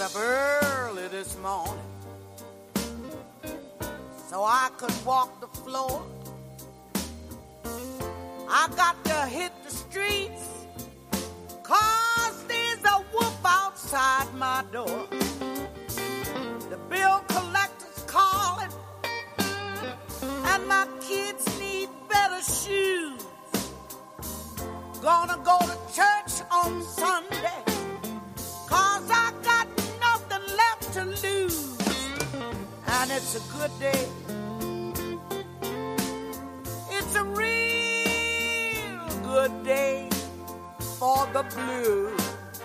up early this morning so I could walk the floor. I got to hit the streets 'cause there's a wolf outside my door. The bill collector's calling and my kids need better shoes. Gonna go to church on Sunday 'cause I got nothing left to lose. And it's a good day. It's a real good day for the blues.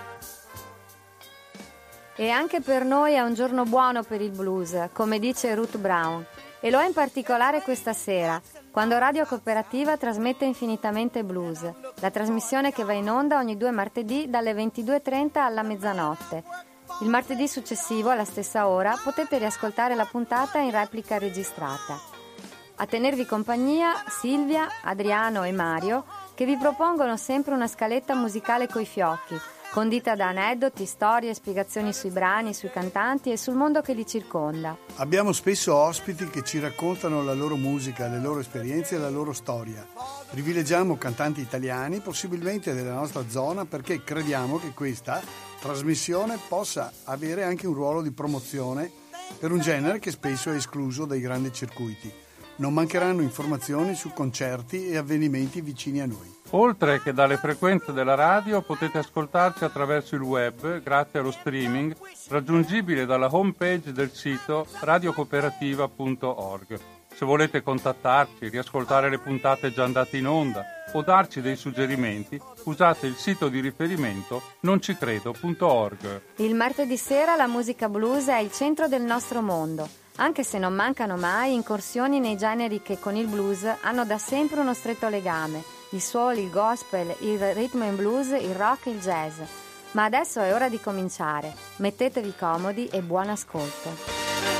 E anche per noi è un giorno buono per il blues, come dice Ruth Brown. E lo è in particolare questa sera, quando Radio Cooperativa trasmette Infinitamente Blues, la trasmissione che va in onda ogni 2 martedì dalle 22:30 alla mezzanotte. Il martedì successivo, alla stessa ora, potete riascoltare la puntata in replica registrata. A tenervi compagnia Silvia, Adriano e Mario, che vi propongono sempre una scaletta musicale coi fiocchi, condita da aneddoti, storie, spiegazioni sui brani, sui cantanti e sul mondo che li circonda. Abbiamo spesso ospiti che ci raccontano la loro musica, le loro esperienze e la loro storia. Privilegiamo cantanti italiani, possibilmente della nostra zona, perché crediamo che questa trasmissione possa avere anche un ruolo di promozione per un genere che spesso è escluso dai grandi circuiti. Non mancheranno informazioni su concerti e avvenimenti vicini a noi. Oltre che dalle frequenze della radio, potete ascoltarci attraverso il web grazie allo streaming raggiungibile dalla homepage del sito radiocooperativa.org. Se volete contattarci, riascoltare le puntate già andate in onda o darci dei suggerimenti, usate il sito di riferimento noncicredo.org. Il martedì sera la musica blues è il centro del nostro mondo, anche se non mancano mai incursioni nei generi che con il blues hanno da sempre uno stretto legame: il soul, il gospel, il rhythm and blues, il rock e il jazz. Ma adesso è ora di cominciare. Mettetevi comodi e buon ascolto.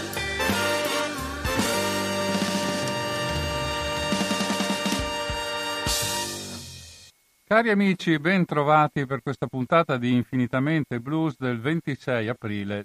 Cari amici, ben trovati per questa puntata di Infinitamente Blues del 26 aprile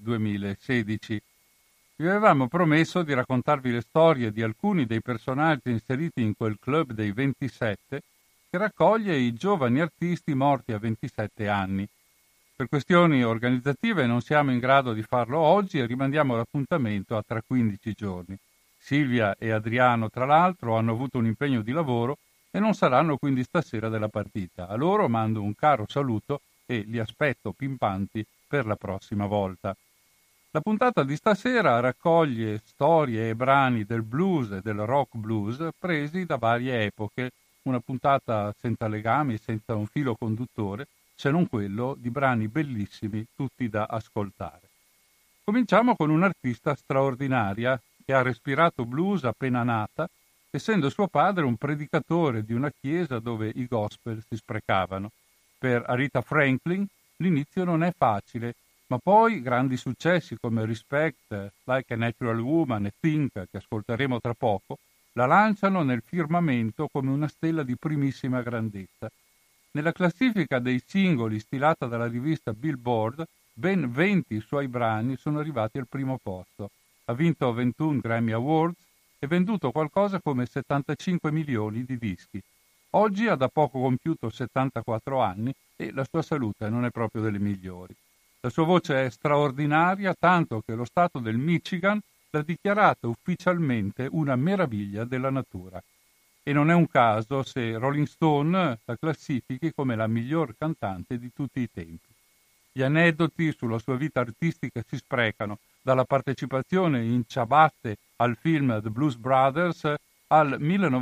2016. Vi avevamo promesso di raccontarvi le storie di alcuni dei personaggi inseriti in quel club dei 27 che raccoglie i giovani artisti morti a 27 anni. Per questioni organizzative non siamo in grado di farlo oggi e rimandiamo l'appuntamento a tra 15 giorni. Silvia e Adriano, tra l'altro, hanno avuto un impegno di lavoro e non saranno quindi stasera della partita. A loro mando un caro saluto e li aspetto pimpanti per la prossima volta. La puntata di stasera raccoglie storie e brani del blues e del rock blues presi da varie epoche, una puntata senza legami, senza un filo conduttore, se non quello di brani bellissimi, tutti da ascoltare. Cominciamo con un'artista straordinaria che ha respirato blues appena nata, essendo suo padre un predicatore di una chiesa dove i gospel si sprecavano. Per Aretha Franklin l'inizio non è facile, ma poi grandi successi come Respect, Like a Natural Woman e Think, che ascolteremo tra poco, la lanciano nel firmamento come una stella di primissima grandezza. Nella classifica dei singoli stilata dalla rivista Billboard, ben 20 suoi brani sono arrivati al primo posto. Ha vinto 21 Grammy Awards e venduto qualcosa come 75 milioni di dischi. Oggi ha da poco compiuto 74 anni e la sua salute non è proprio delle migliori. La sua voce è straordinaria, tanto che lo stato del Michigan l'ha dichiarata ufficialmente una meraviglia della natura. E non è un caso se Rolling Stone la classifichi come la miglior cantante di tutti i tempi. Gli aneddoti sulla sua vita artistica si sprecano, dalla partecipazione in ciabatte al film The Blues Brothers al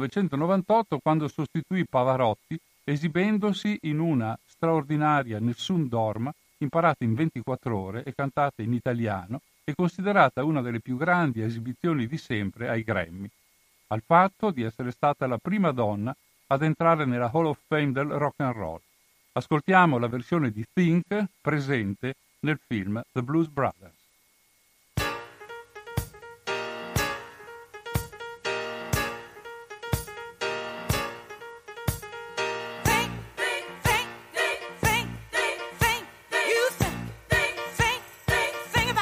1998, quando sostituì Pavarotti esibendosi in una straordinaria Nessun Dorma, imparata in 24 ore e cantata in italiano e considerata una delle più grandi esibizioni di sempre ai Grammy, al fatto di essere stata la prima donna ad entrare nella Hall of Fame del rock and roll. Ascoltiamo la versione di Think presente nel film The Blues Brothers. Think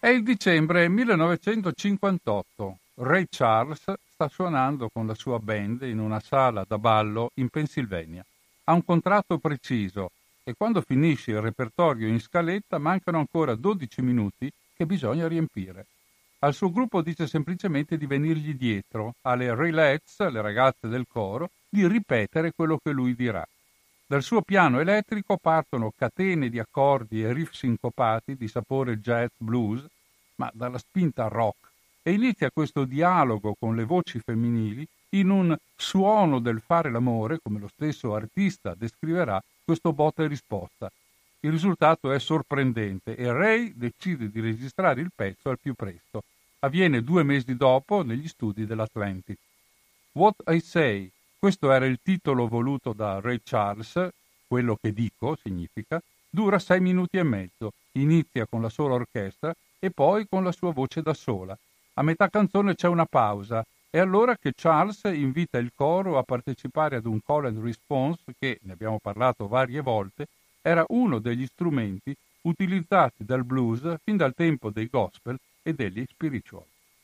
È il dicembre 1958. Ray Charles sta suonando con la sua band in una sala da ballo in Pennsylvania. Ha un contratto preciso e quando finisce il repertorio in scaletta mancano ancora 12 minuti che bisogna riempire. Al suo gruppo dice semplicemente di venirgli dietro, alle Raelettes, le ragazze del coro, di ripetere quello che lui dirà. Dal suo piano elettrico partono catene di accordi e riff sincopati di sapore jazz blues, ma dalla spinta rock, e inizia questo dialogo con le voci femminili in un suono del fare l'amore, come lo stesso artista descriverà questo botta e risposta. Il risultato è sorprendente e Ray decide di registrare il pezzo al più presto. Avviene 2 mesi dopo negli studi dell'Atlantic. What I Say, questo era il titolo voluto da Ray Charles, quello che dico significa, dura 6 minuti e mezzo, inizia con la sola orchestra e poi con la sua voce da sola. A metà canzone c'è una pausa, è allora che Charles invita il coro a partecipare ad un call and response che, ne abbiamo parlato varie volte, era uno degli strumenti utilizzati dal blues fin dal tempo dei gospel e degli spiritual.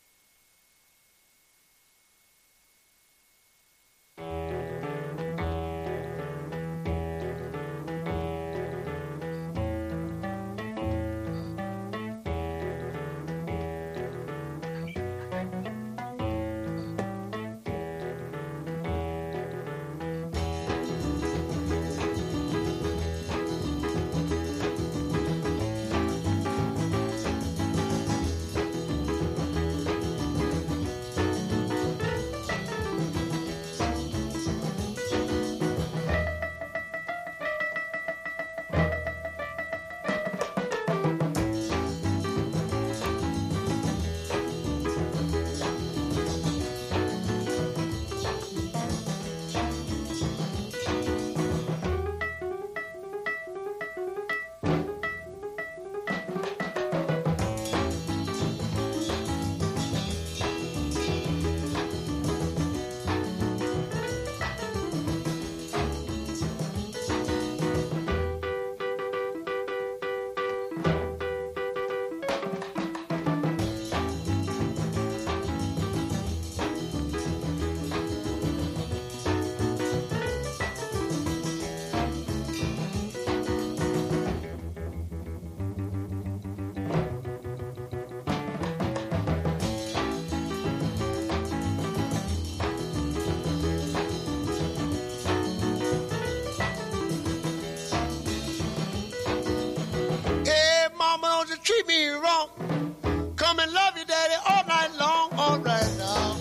Treat me wrong. Come and love you, daddy, all night long. All right now.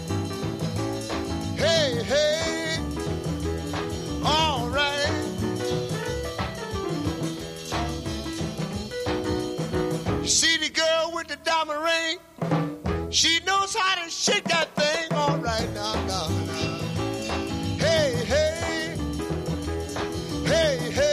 Hey, hey. All right. You see the girl with the diamond ring? She knows how to shake that thing. All right now, now, now. Hey, hey. Hey, hey.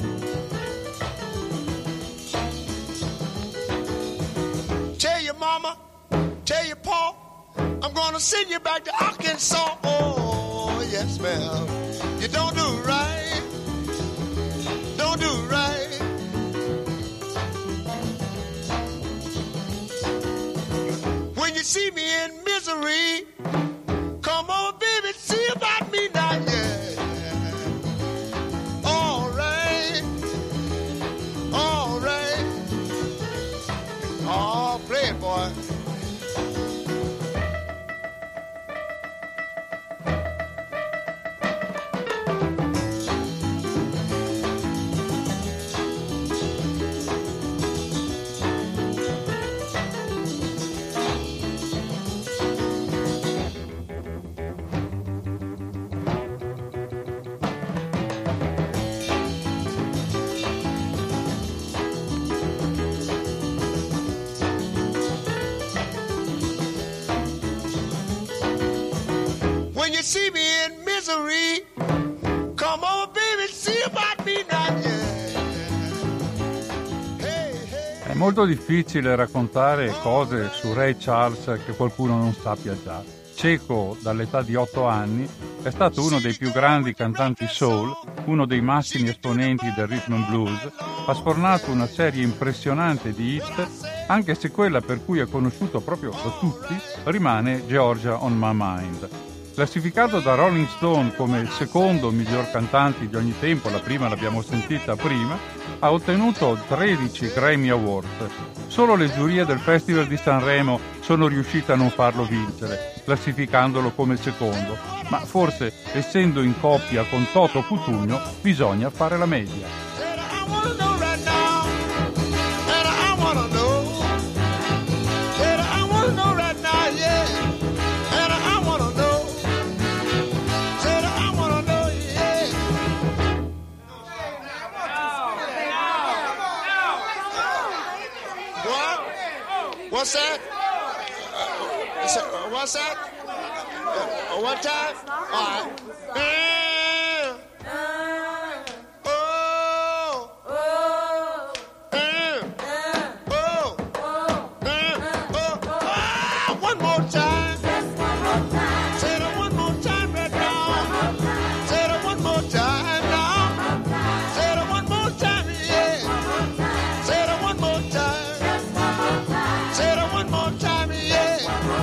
Tell your mama, tell your pa, I'm gonna send you back to Arkansas. Oh, yes, ma'am. You don't do right. Don't do right. When you see me in misery, come on, baby, see about me now, yeah. All right. All right. Oh, play it, boy. When you see me in misery, come on, baby, see about me now, yeah. Hey, hey. È molto difficile raccontare cose su Ray Charles che qualcuno non sappia già. cieco dall'età di 8 anni, è stato uno dei più grandi cantanti soul, uno dei massimi esponenti del rhythm and blues, ha sfornato una serie impressionante di hit, anche se quella per cui è conosciuto proprio da tutti rimane Georgia on My Mind. Classificato da Rolling Stone come il secondo miglior cantante di ogni tempo, la prima l'abbiamo sentita prima, ha ottenuto 13 Grammy Awards. Solo le giurie del Festival di Sanremo sono riuscite a non farlo vincere, classificandolo come secondo, ma forse, essendo in coppia con Toto Cutugno, bisogna fare la media. What's that? What's that? One time? All right. One more time. Say that one more time right now. Say that one more time now. Say that one more time, yeah. Say that one more time. Say that one more time, yeah.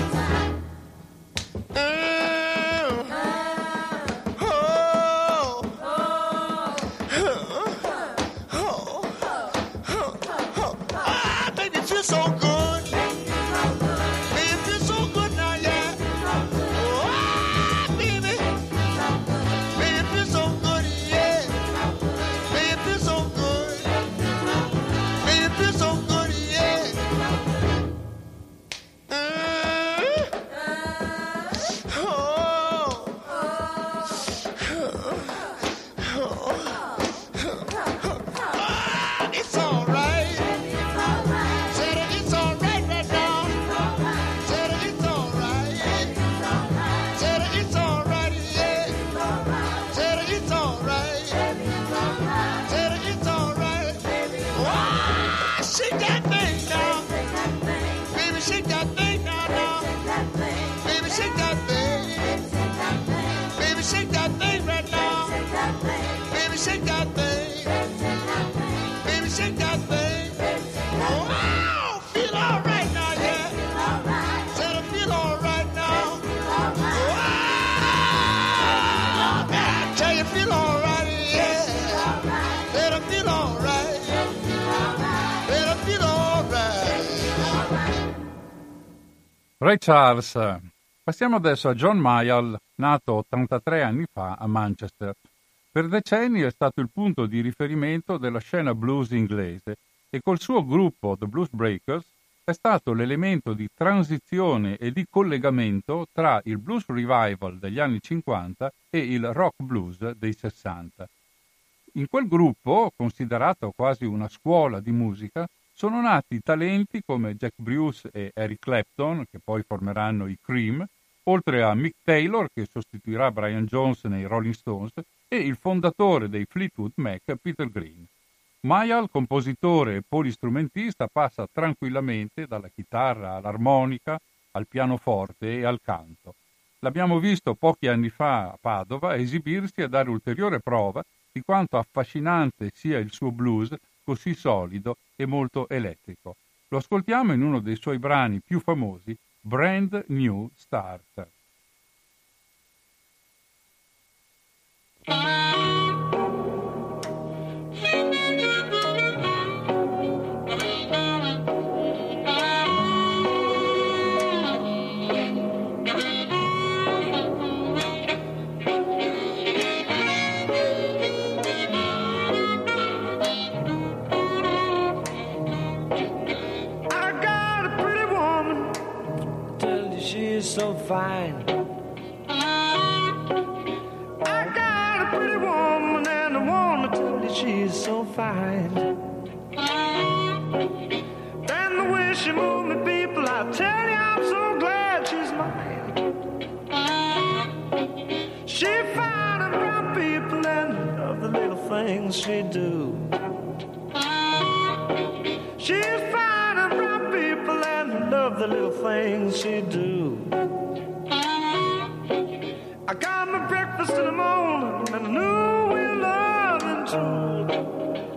Baby, it feels so good. Baby, it feels so good now, yeah. Baby. Baby, it feels so good, yeah. Baby, it feels so good. Baby, it feels so good, yeah. It's all right. Say that it's all right right now. Say that it's all right. Say that it's all right, yeah. Say that it's all right. Say that it's all right. Wow, shake that thing now. Baby, shake that thing now, now. Baby, shake that thing. Baby, shake that thing right now. Baby, shake that thing. Baby, shake that thing. Wow, feel all right now, yeah. Said I feel all right now. Wow, I tell you, feel all right, yeah. Said I feel all right. Said I feel all right. Ray Charles. Passiamo adesso a John Mayall, nato 83 anni fa a Manchester. Per decenni è stato il punto di riferimento della scena blues inglese e col suo gruppo The Blues Breakers è stato l'elemento di transizione e di collegamento tra il blues revival degli anni 50 e il rock blues dei 60. In quel gruppo, considerato quasi una scuola di musica, sono nati talenti come Jack Bruce e Eric Clapton, che poi formeranno i Cream, oltre a Mick Taylor, che sostituirà Brian Jones nei Rolling Stones, e il fondatore dei Fleetwood Mac, Peter Green. Mayall, compositore e polistrumentista, passa tranquillamente dalla chitarra all'armonica, al pianoforte e al canto. L'abbiamo visto pochi anni fa a Padova esibirsi e dare ulteriore prova di quanto affascinante sia il suo blues, così solido e molto elettrico. Lo ascoltiamo in uno dei suoi brani più famosi, Brand New Start. So fine. I got a pretty woman and I wanna tell you she's so fine. And the way she moves me, people, I tell you I'm so glad she's mine. She fine and brown people and I love the little things she do. She's fine and brown people and I love the little things she do. one too.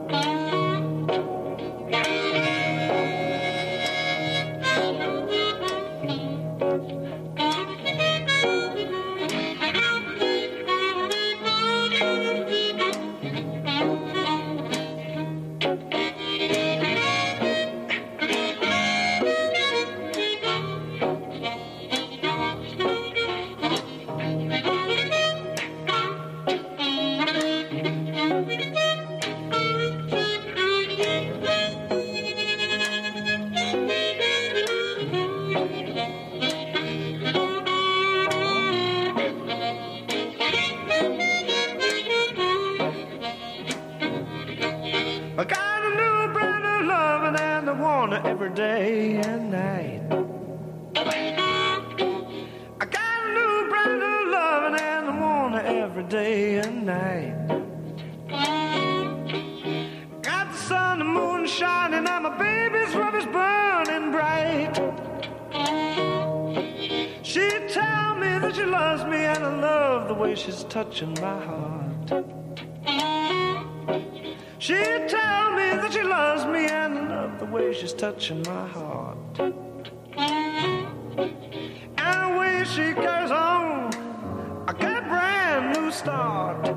I got a new brand of loving and I want it every day and night. I got a new brand of loving and I want it every day and night. Got the sun, the moon shining and my baby's love is burning bright. She tell me that she loves me and I love the way she's touching my heart. She tell me that she loves me and I love the way she's touching my heart. And the way she carries on, I get a brand new start.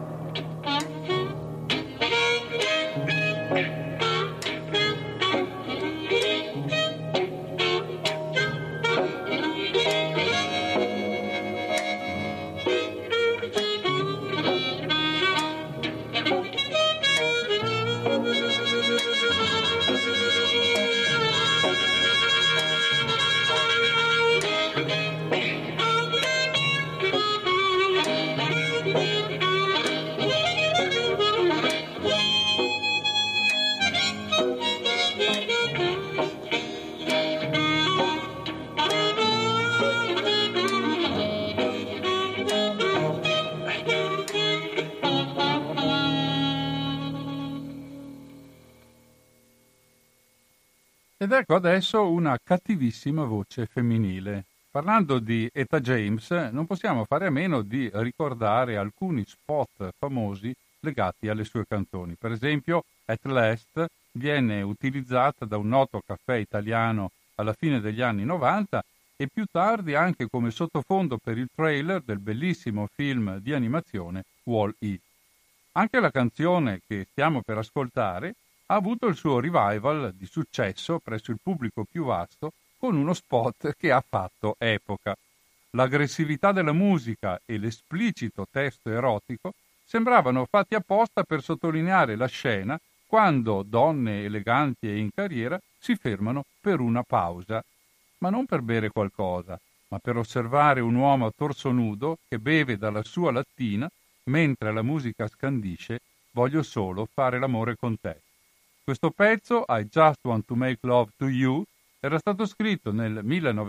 Ed ecco adesso una cattivissima voce femminile. Parlando di Etta James, non possiamo fare a meno di ricordare alcuni spot famosi legati alle sue canzoni. Per esempio, At Last viene utilizzata da un noto caffè italiano alla fine degli anni 90 e più tardi anche come sottofondo per il trailer del bellissimo film di animazione Wall-E. Anche la canzone che stiamo per ascoltare ha avuto il suo revival di successo presso il pubblico più vasto con uno spot che ha fatto epoca. L'aggressività della musica e l'esplicito testo erotico sembravano fatti apposta per sottolineare la scena quando donne eleganti e in carriera si fermano per una pausa, ma non per bere qualcosa, ma per osservare un uomo a torso nudo che beve dalla sua lattina mentre la musica scandisce «Voglio solo fare l'amore con te». Questo pezzo, I Just Want to Make Love to You, era stato scritto nel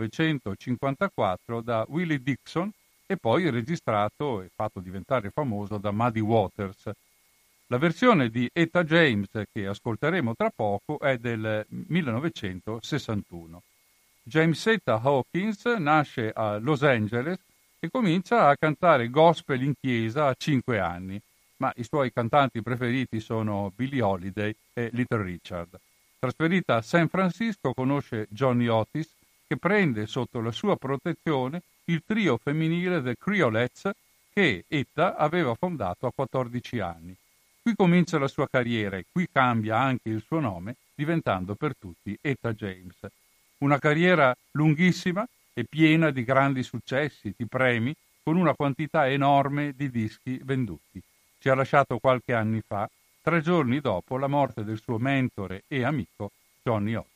1954 da Willie Dixon e poi registrato e fatto diventare famoso da Muddy Waters. La versione di Etta James che ascolteremo tra poco è del 1961. Jamesetta Hawkins nasce a Los Angeles e comincia a cantare gospel in chiesa a 5 anni. Ma i suoi cantanti preferiti sono Billie Holiday e Little Richard. Trasferita a San Francisco conosce Johnny Otis, che prende sotto la sua protezione il trio femminile The Creolettes che Etta aveva fondato a 14 anni. Qui comincia la sua carriera e qui cambia anche il suo nome, diventando per tutti Etta James. Una carriera lunghissima e piena di grandi successi, di premi, con una quantità enorme di dischi venduti. Ci ha lasciato qualche anni fa, 3 giorni dopo la morte del suo mentore e amico Johnny Otis.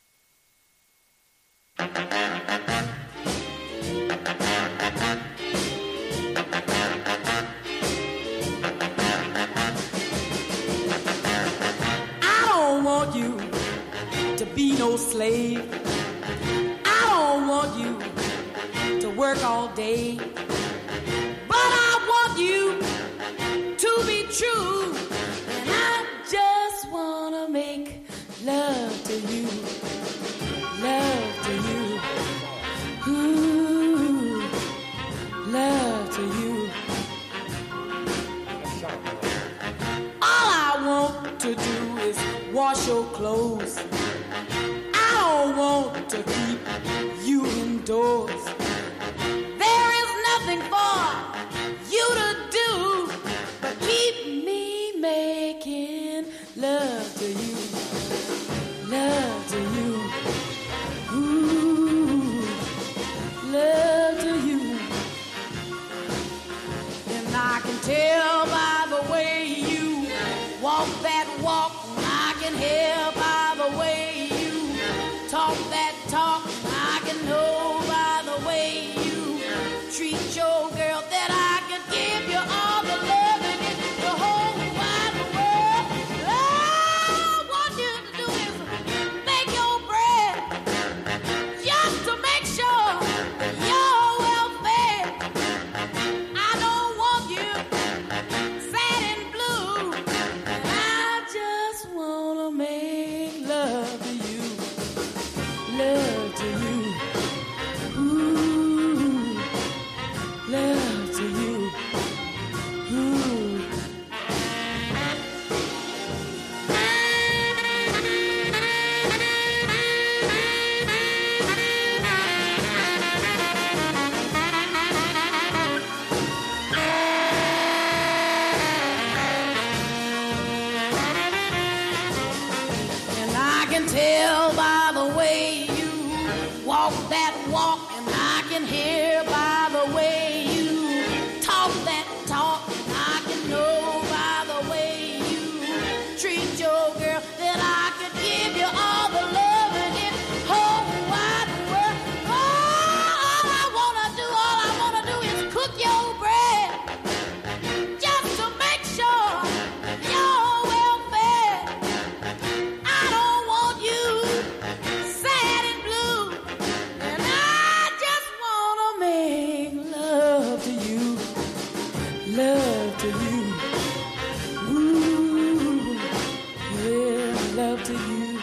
I don't want you to be no slave. I don't want you to work all day. But I want you to be true, and I just wanna make love to you, ooh, love to you. All to do is wash your clothes. I don't want to keep you indoors. There is nothing for you to do but keep me making love to you. Love to you. Ooh, love to you. And I can tell by the way you walk that walk, I can hear by the way you talk that talk, I can know by the way you treat your girl that I could give you all the love in the whole wide world. All I want you to do is make your bread just to make sure you're well fed. I don't want you sad and blue, and I just wanna make love to you. Love to you. Ooh, love to you. Ooh. And I can tell by the way you walk that walk, and I can hear by the way you talk that talk, and I can know by the way you treat your girl that I could give you all the love in this whole wide world. All I wanna do is cook your bread just to make sure you're well fed. I don't want you sad and blue, and I just wanna make love to you. Love to you. Ooh, yeah, love to you.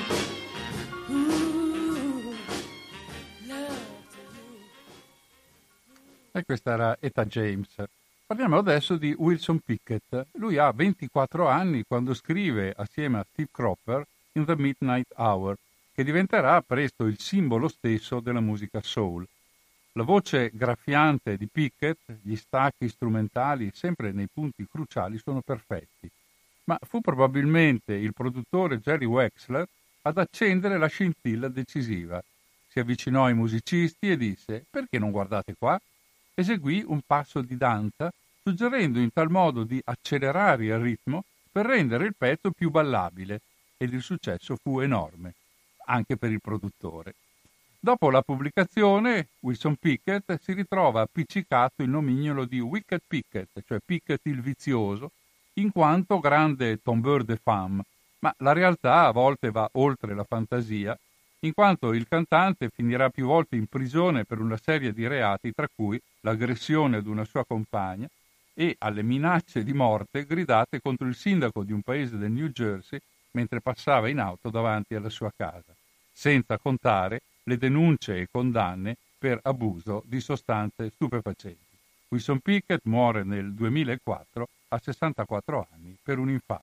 Ooh, love to you. E questa era Etta James. Parliamo adesso di Wilson Pickett. Lui ha 24 anni quando scrive assieme a Steve Cropper In the Midnight Hour, che diventerà presto il simbolo stesso della musica soul. La voce graffiante di Pickett, gli stacchi strumentali sempre nei punti cruciali sono perfetti. Ma fu probabilmente il produttore Jerry Wexler ad accendere la scintilla decisiva. Si avvicinò ai musicisti e disse: «Perché non guardate qua?» Eseguì un passo di danza, suggerendo in tal modo di accelerare il ritmo per rendere il pezzo più ballabile, ed il successo fu enorme, anche per il produttore. Dopo la pubblicazione, Wilson Pickett si ritrova appiccicato il nomignolo di Wicked Pickett, cioè Pickett il vizioso, in quanto grande tombeur de femme, ma la realtà a volte va oltre la fantasia, in quanto il cantante finirà più volte in prigione per una serie di reati, tra cui l'aggressione ad una sua compagna e alle minacce di morte gridate contro il sindaco di un paese del New Jersey mentre passava in auto davanti alla sua casa, senza contare le denunce e condanne per abuso di sostanze stupefacenti. Wilson Pickett muore nel 2004 a 64 anni per un infarto.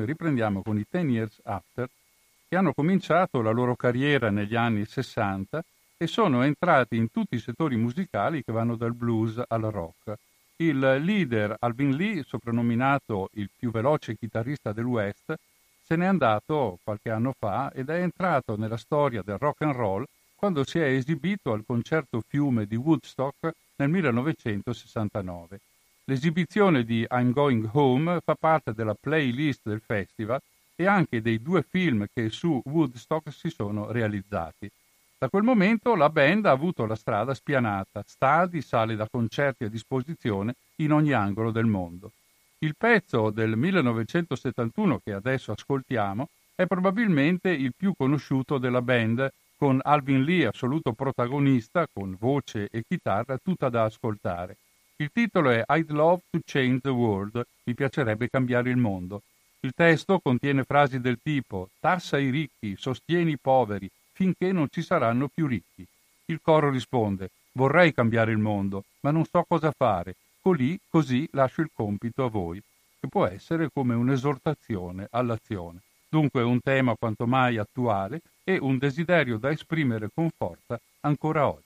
riprendiamo con i 10 Years After, che hanno cominciato la loro carriera negli anni 60 e sono entrati in tutti i settori musicali che vanno dal blues al rock. Il leader Alvin Lee, soprannominato il più veloce chitarrista del West, se n'è andato qualche anno fa ed è entrato nella storia del rock and roll quando si è esibito al concerto Fiume di Woodstock nel 1969. L'esibizione di I'm Going Home fa parte della playlist del festival e anche dei 2 film che su Woodstock si sono realizzati. Da quel momento la band ha avuto la strada spianata, stadi, sale da concerti a disposizione in ogni angolo del mondo. Il pezzo del 1971 che adesso ascoltiamo è probabilmente il più conosciuto della band, con Alvin Lee assoluto protagonista, con voce e chitarra tutta da ascoltare. Il titolo è I'd Love to Change the World, mi piacerebbe cambiare il mondo. Il testo contiene frasi del tipo tassa i ricchi, sostieni i poveri, finché non ci saranno più ricchi. Il coro risponde vorrei cambiare il mondo, ma non so cosa fare, così lascio il compito a voi, che può essere come un'esortazione all'azione. Dunque un tema quanto mai attuale e un desiderio da esprimere con forza ancora oggi.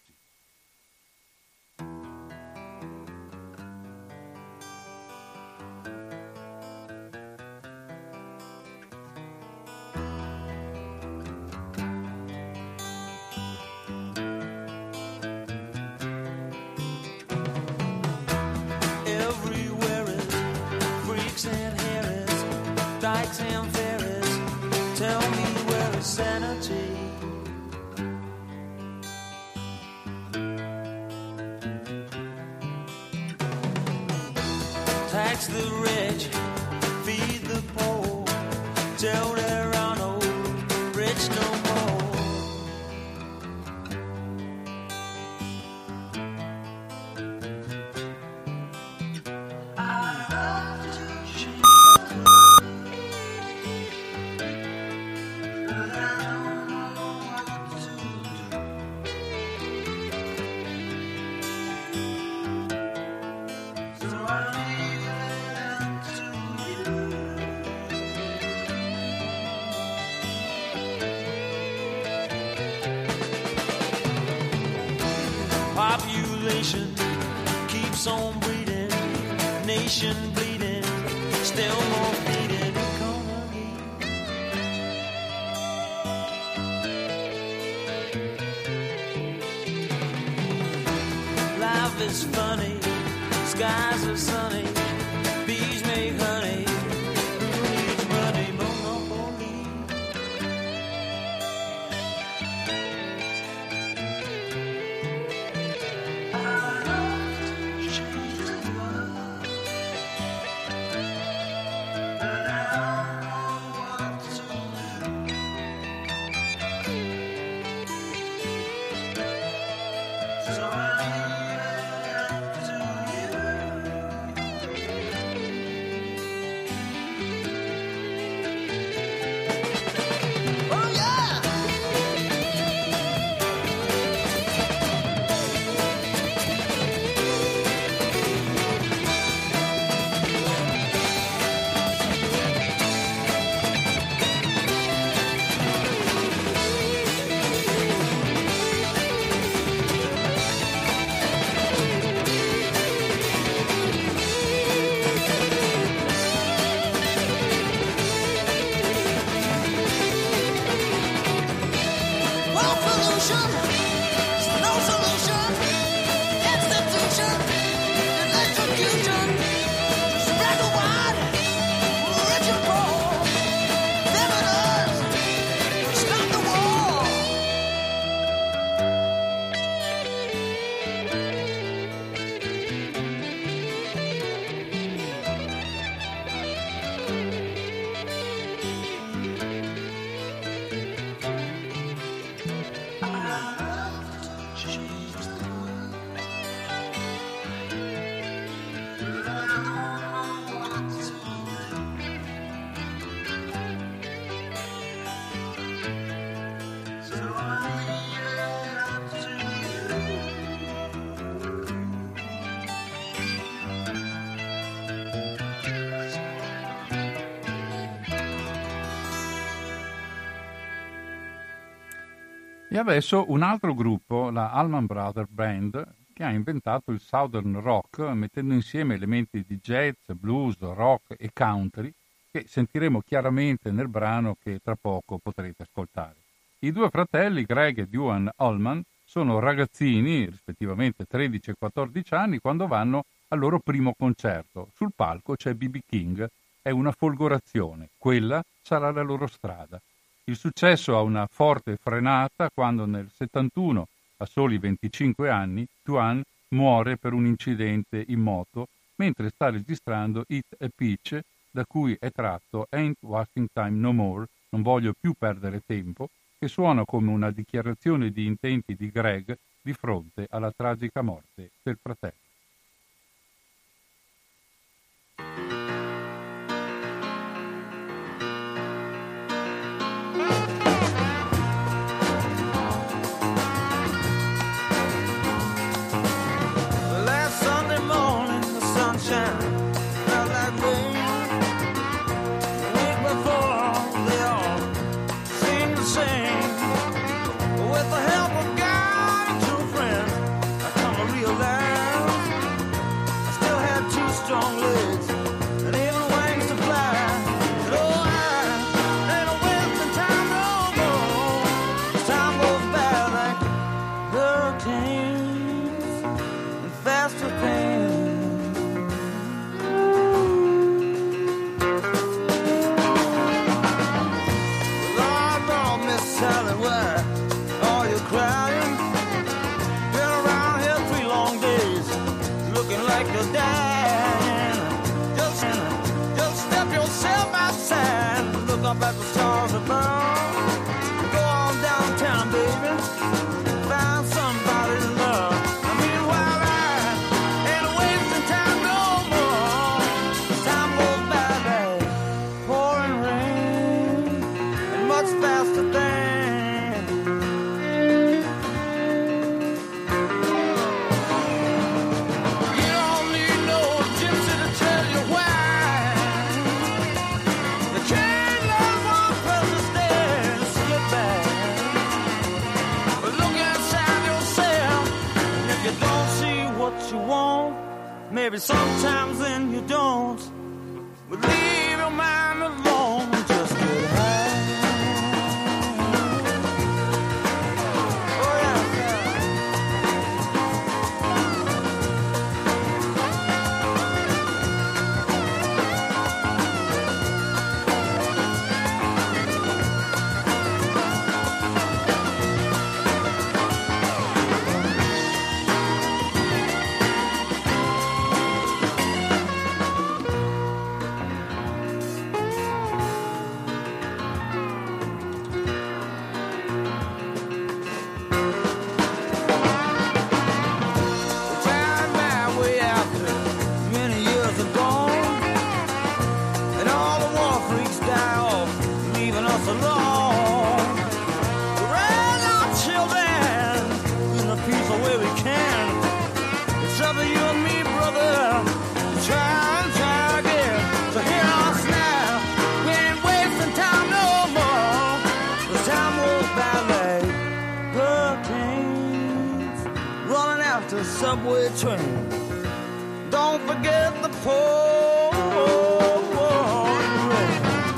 Tax the rich, feed the poor, till there are no rich no more. I love to change the world, but I don't know what to do. So I population keeps on breeding, nation bleeding, still more feeding economy. Life is funny, skies are sunny, bees make honey, who needs money, monopoly. E adesso un altro gruppo, la Allman Brothers Band, che ha inventato il Southern Rock mettendo insieme elementi di jazz, blues, rock e country che sentiremo chiaramente nel brano che tra poco potrete ascoltare. I due fratelli, Greg e Duane Allman, sono ragazzini, rispettivamente 13 e 14 anni, quando vanno al loro primo concerto. Sul palco c'è B.B. King, è una folgorazione, quella sarà la loro strada. Il successo ha una forte frenata quando nel 71, a soli 25 anni, Duane muore per un incidente in moto mentre sta registrando Eat a Peach, da cui è tratto Ain't Wasting Time No More, non voglio più perdere tempo, che suona come una dichiarazione di intenti di Greg di fronte alla tragica morte del fratello. Last Sunday morning, the sunshine felt like rain. The week before, they all seemed the same. With the help of God and true friends, I come to realize I still had two strong legs and even wings to fly. But oh, I ain't wasting time no more. Time goes by like hurricanes and faster pain. Lord, Lord, Miss Sally, why are you crying? Been around here 3 long days, looking like you're dying. Just step yourself outside, look up at the stars above. Go on downtown, baby, find somebody to love. I mean, while I ain't wasting time no more. Time goes by like pouring rain and much faster than. You don't need no gypsy to tell you why. You can't let one person stay and slip back. But look inside yourself, and if you don't see what you want, maybe sometimes then you don't. But leave your mind alone, just get high. Oh yeah, yeah. Time my way out there, many years ago, and all the war freaks die off, leaving us alone. We raise our children in the peaceful way we can. It's up to you and me, brother, to try and try again. So hear us now, we ain't wasting time no more. The time goes by like hurricanes running after subway train. Don't forget the pouring rain.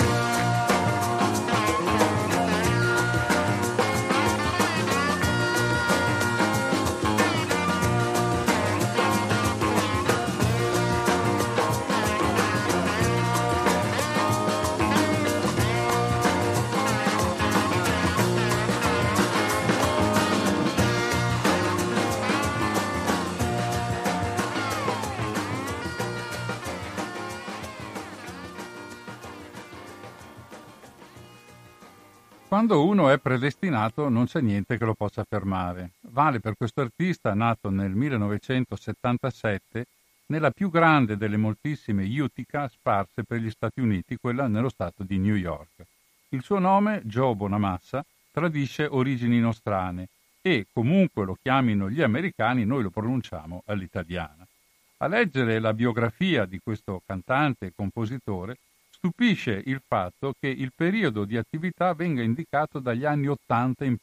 Quando uno è predestinato non c'è niente che lo possa fermare. Vale per questo artista nato nel 1977 nella più grande delle moltissime Utica sparse per gli Stati Uniti, quella nello stato di New York. Il suo nome, Joe Bonamassa, tradisce origini nostrane e, comunque lo chiamino gli americani, noi lo pronunciamo all'italiana. A leggere la biografia di questo cantante e compositore stupisce il fatto che il periodo di attività venga indicato dagli anni '80 in poi.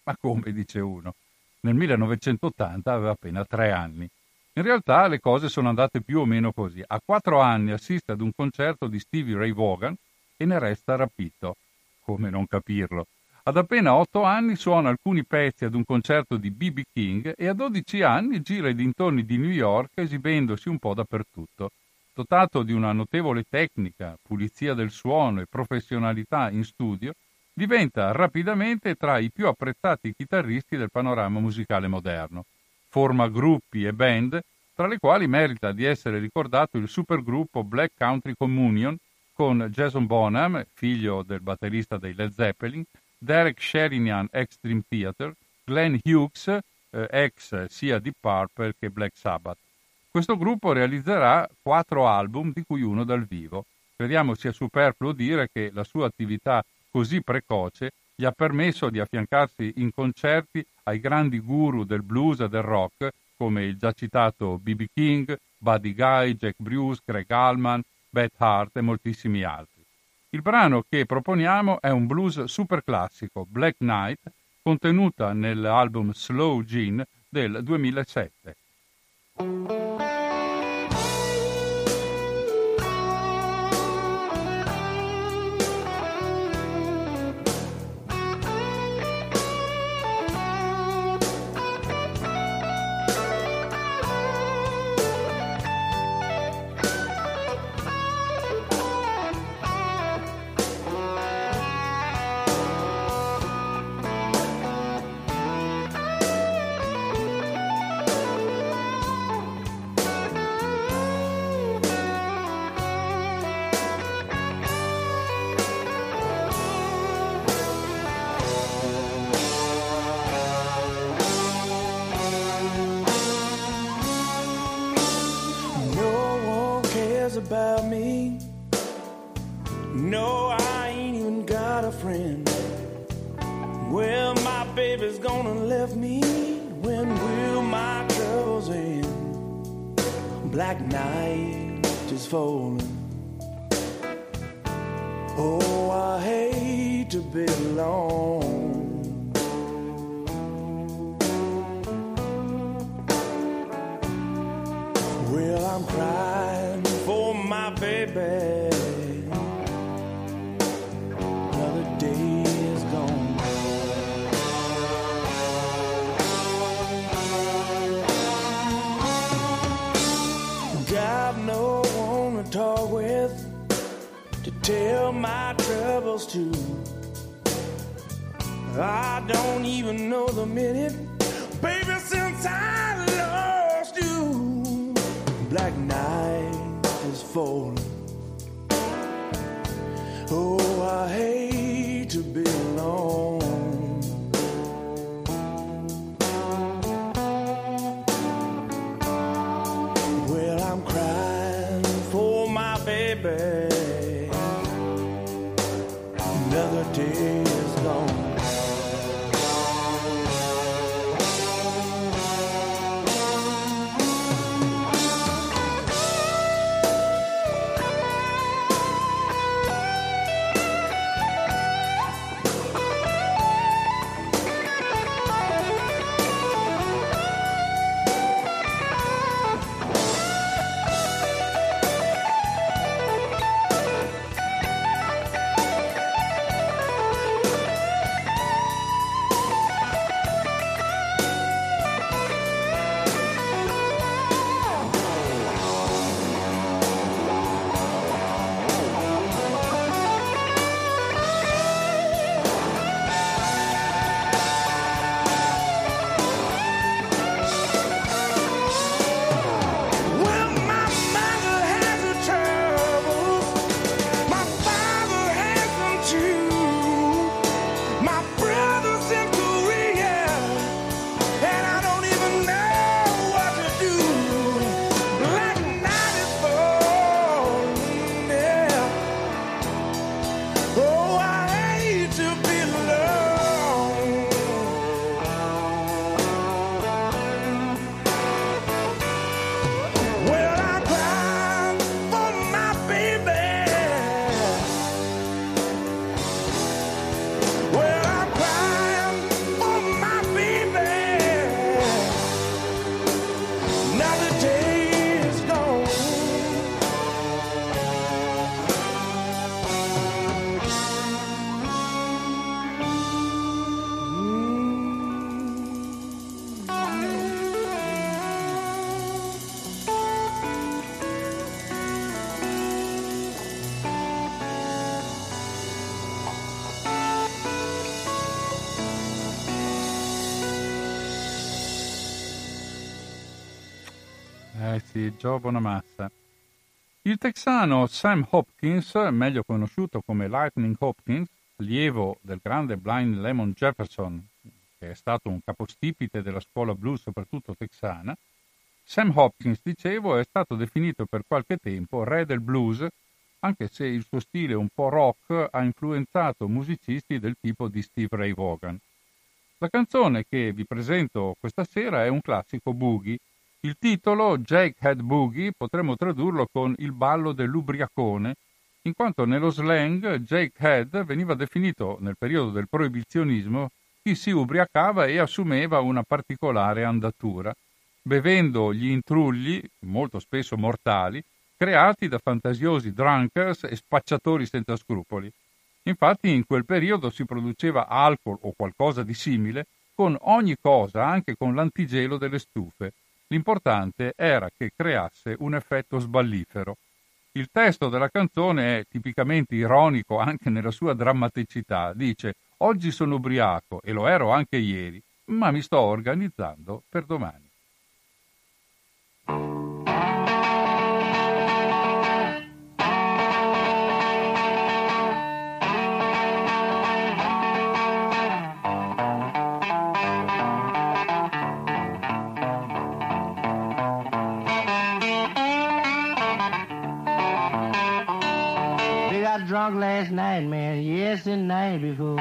Ma come, dice uno? Nel 1980 aveva appena 3 anni. In realtà le cose sono andate più o meno così. A 4 anni assiste ad un concerto di Stevie Ray Vaughan e ne resta rapito. Come non capirlo? Ad appena 8 anni suona alcuni pezzi ad un concerto di B.B. King e a 12 anni gira i dintorni di New York esibendosi un po' dappertutto. Dotato di una notevole tecnica, pulizia del suono e professionalità in studio, diventa rapidamente tra i più apprezzati chitarristi del panorama musicale moderno. Forma gruppi e band, tra le quali merita di essere ricordato il supergruppo Black Country Communion con Jason Bonham, figlio del batterista dei Led Zeppelin, Derek Sherinian ex Dream Theater, Glenn Hughes ex sia Deep Purple che Black Sabbath. Questo gruppo realizzerà 4 album, di cui uno dal vivo. Crediamo sia superfluo dire che la sua attività così precoce gli ha permesso di affiancarsi in concerti ai grandi guru del blues e del rock come il già citato B.B. King, Buddy Guy, Jack Bruce, Greg Allman, Beth Hart e moltissimi altri. Il brano che proponiamo è un blues super classico, Black Knight, contenuta nell'album Slow Gene del 2007. About me, no, I ain't even got a friend. Well, my baby's gonna leave me. When will my troubles end? Black night is falling. Oh, I hate to be alone. Well, I'm crying for my baby. Another day is gone. Got no one to talk with, to tell my troubles to. I don't even know the minute, baby, since I lost you. Black night is falling. Oh, I hate to be alone. Well, I'm crying for my baby. Another day is gone. Sì, Joe Bonamassa. Il texano Sam Hopkins, meglio conosciuto come Lightning Hopkins, allievo del grande Blind Lemon Jefferson, che è stato un capostipite della scuola blues soprattutto texana, Sam Hopkins, dicevo, è stato definito per qualche tempo re del blues, anche se il suo stile un po' rock ha influenzato musicisti del tipo di Steve Ray Vaughan. La canzone che vi presento questa sera è un classico boogie. Il titolo, Jake Head Boogie, potremmo tradurlo con il ballo dell'ubriacone, in quanto nello slang Jake Head veniva definito nel periodo del proibizionismo chi si ubriacava e assumeva una particolare andatura, bevendo gli intrugli, molto spesso mortali, creati da fantasiosi drunkers e spacciatori senza scrupoli. Infatti in quel periodo si produceva alcol o qualcosa di simile con ogni cosa, anche con l'antigelo delle stufe. L'importante era che creasse un effetto sballifero. Il testo della canzone è tipicamente ironico anche nella sua drammaticità. Dice: oggi sono ubriaco e lo ero anche ieri, ma mi sto organizzando per domani. Drunk last night, man, yes, the night before.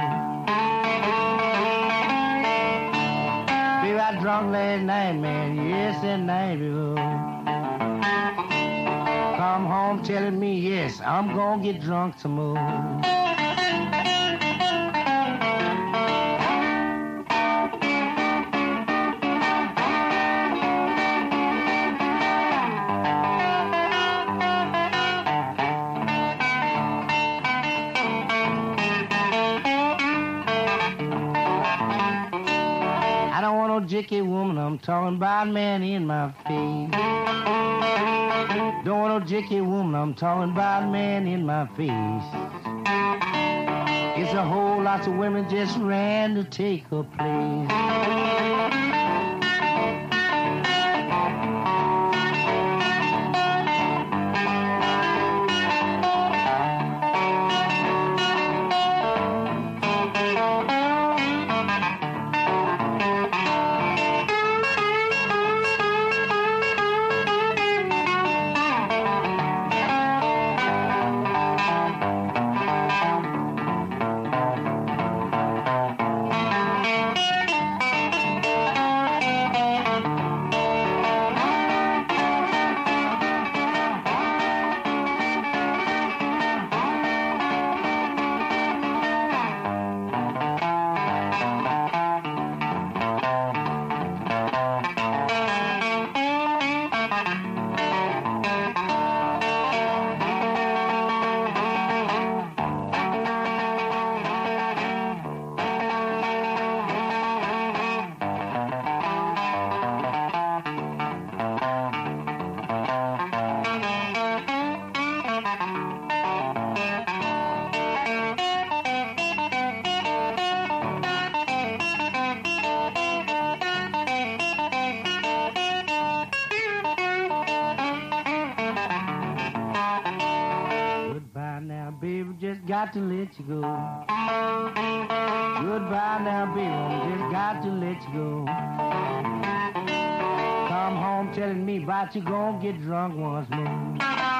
Baby, I drunk last night, man, yes, the night before. Come home telling me, yes, I'm gonna get drunk some more. Jicky woman, I'm talking about man in my face. Don't want no jicky woman, I'm talking about man in my face. It's a whole lot of women just ran to take her place. Got to let you go. Goodbye now, baby, just got to let you go. Come home telling me about you gonna get drunk once more.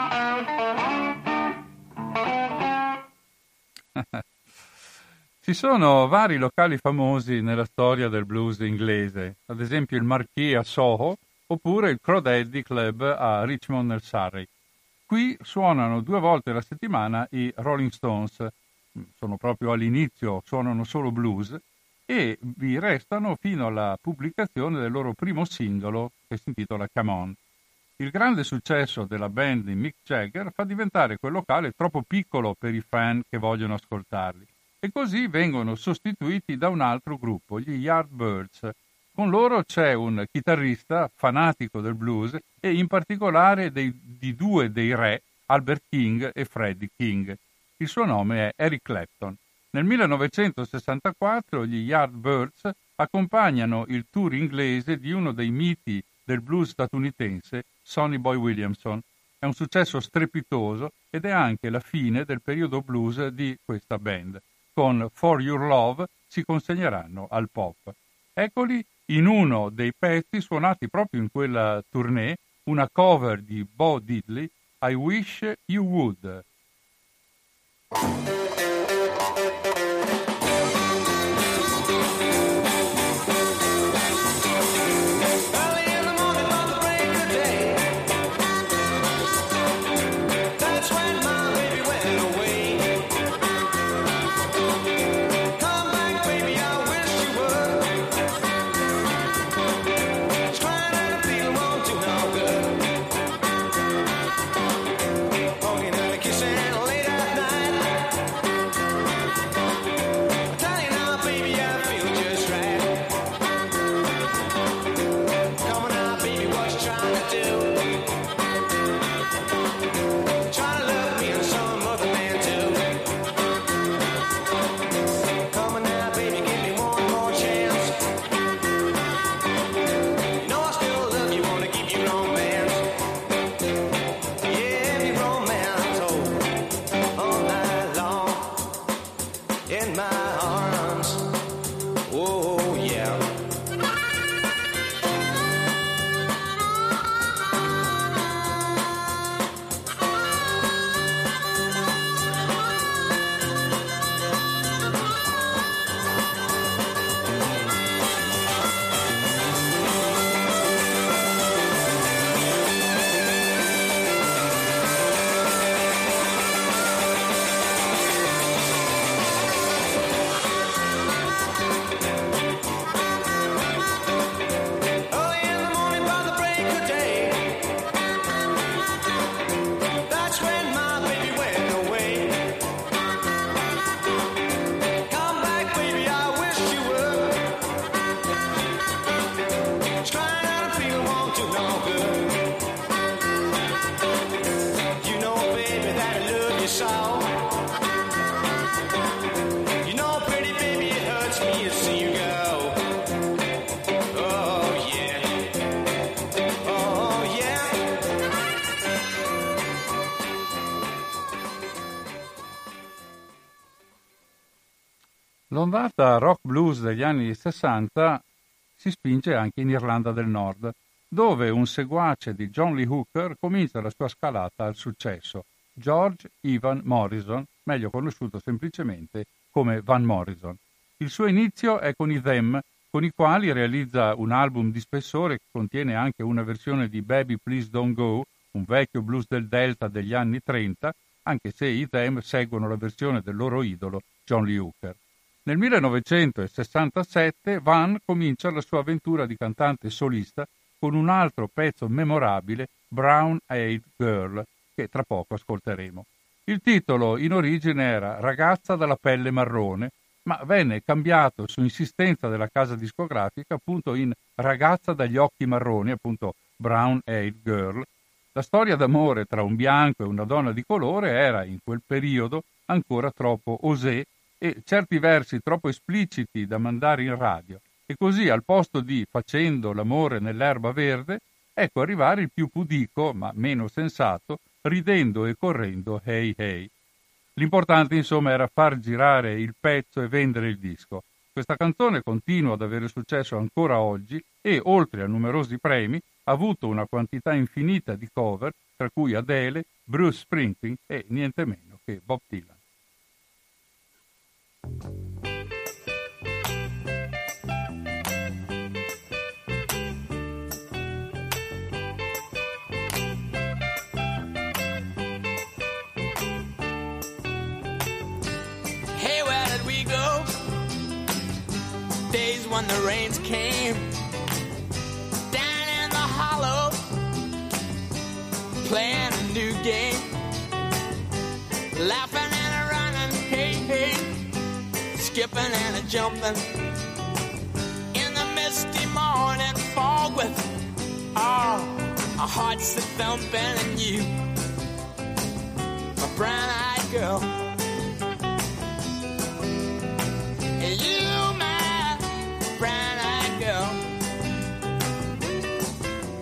Ci sono vari locali famosi nella storia del blues inglese, ad esempio il Marquis a Soho oppure il Crawdaddy Club a Richmond nel Surrey. Qui suonano 2 volte alla settimana i Rolling Stones, sono proprio all'inizio, suonano solo blues e vi restano fino alla pubblicazione del loro primo singolo che si intitola Come On. Il grande successo della band di Mick Jagger fa diventare quel locale troppo piccolo per i fan che vogliono ascoltarli e così vengono sostituiti da un altro gruppo, gli Yardbirds. Con loro c'è un chitarrista fanatico del blues e in particolare di 2 dei re, Albert King e Freddie King. Il suo nome è Eric Clapton. Nel 1964 gli Yardbirds accompagnano il tour inglese di uno dei miti del blues statunitense Sonny Boy Williamson. È un successo strepitoso ed è anche la fine del periodo blues di questa band. Con For Your Love si consegneranno al pop. Eccoli in uno dei pezzi suonati proprio in quella tournée, una cover di Bo Diddley, I Wish You Would. L'ondata rock blues degli anni 60 si spinge anche in Irlanda del Nord, dove un seguace di John Lee Hooker comincia la sua scalata al successo, George Evan Morrison, meglio conosciuto semplicemente come Van Morrison. Il suo inizio è con i Them, con i quali realizza un album di spessore che contiene anche una versione di Baby Please Don't Go, un vecchio blues del Delta degli anni 30, anche se i Them seguono la versione del loro idolo John Lee Hooker. Nel 1967 Van comincia la sua avventura di cantante solista con un altro pezzo memorabile, Brown Eyed Girl, che tra poco ascolteremo. Il titolo in origine era Ragazza dalla pelle marrone, ma venne cambiato su insistenza della casa discografica appunto in Ragazza dagli occhi marroni, appunto Brown Eyed Girl. La storia d'amore tra un bianco e una donna di colore era in quel periodo ancora troppo osé e certi versi troppo espliciti da mandare in radio, e così al posto di Facendo l'amore nell'erba verde, ecco arrivare il più pudico, ma meno sensato, Ridendo e correndo Hey Hey. L'importante insomma era far girare il pezzo e vendere il disco. Questa canzone continua ad avere successo ancora oggi e, oltre a numerosi premi, ha avuto una quantità infinita di cover, tra cui Adele, Bruce Springsteen e niente meno che Bob Dylan. Hey, where did we go? Days when the rains came down in the hollow, playing a new game, laughing and a running, hey, hey, skipping and a jumping in the misty morning fog with our hearts that thumping, and you, my brown-eyed girl, and you, my brown-eyed girl.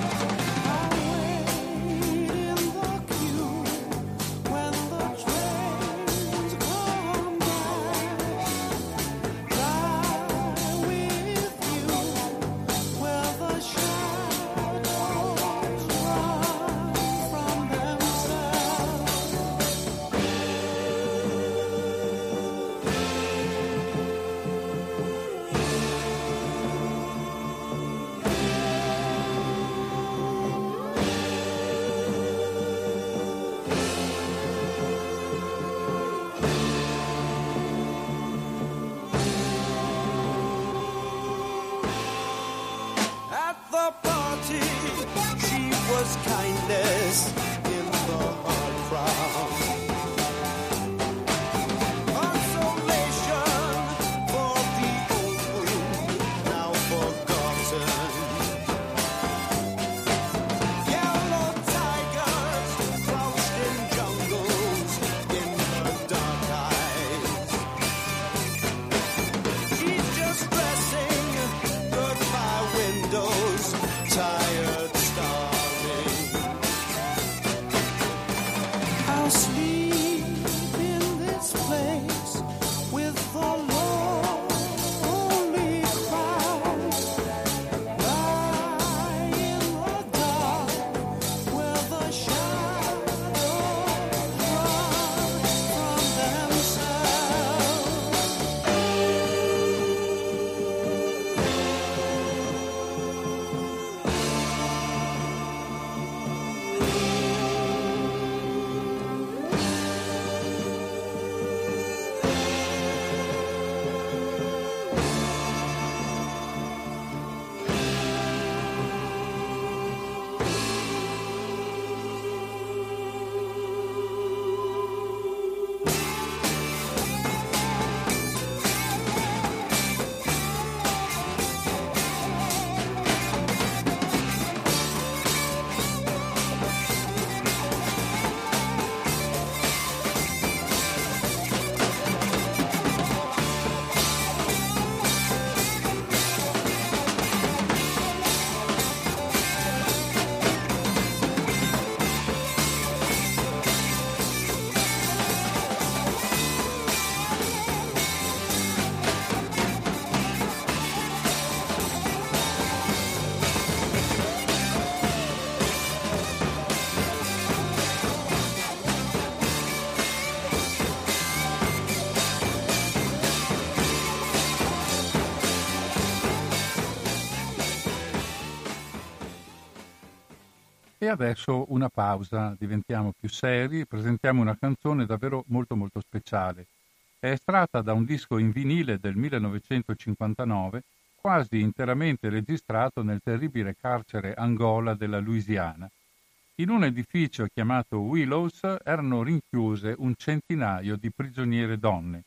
beauty, she was kindness in the hard crowd. Consolation for the old, now forgotten. Yellow tigers crouched in jungles in her dark eyes. She's just dressing goodbye windows, tired, starving. I'll sleep in this place with the lonely crowd, lie in the dark where the shadows run from themselves. E adesso una pausa, diventiamo più seri, presentiamo una canzone davvero molto molto speciale. È estratta da un disco in vinile del 1959, quasi interamente registrato nel terribile carcere Angola della Louisiana. In un edificio chiamato Willows erano rinchiuse un centinaio di prigioniere donne.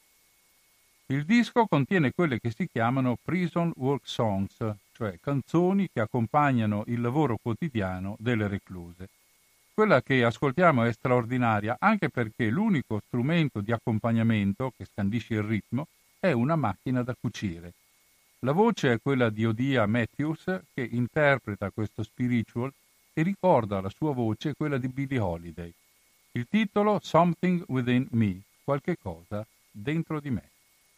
Il disco contiene quelle che si chiamano prison work songs, cioè canzoni che accompagnano il lavoro quotidiano delle recluse. Quella che ascoltiamo è straordinaria anche perché l'unico strumento di accompagnamento che scandisce il ritmo è una macchina da cucire. La voce è quella di Odia Matthews, che interpreta questo spiritual e ricorda la sua voce quella di Billie Holiday. Il titolo Something Within Me, qualche cosa dentro di me.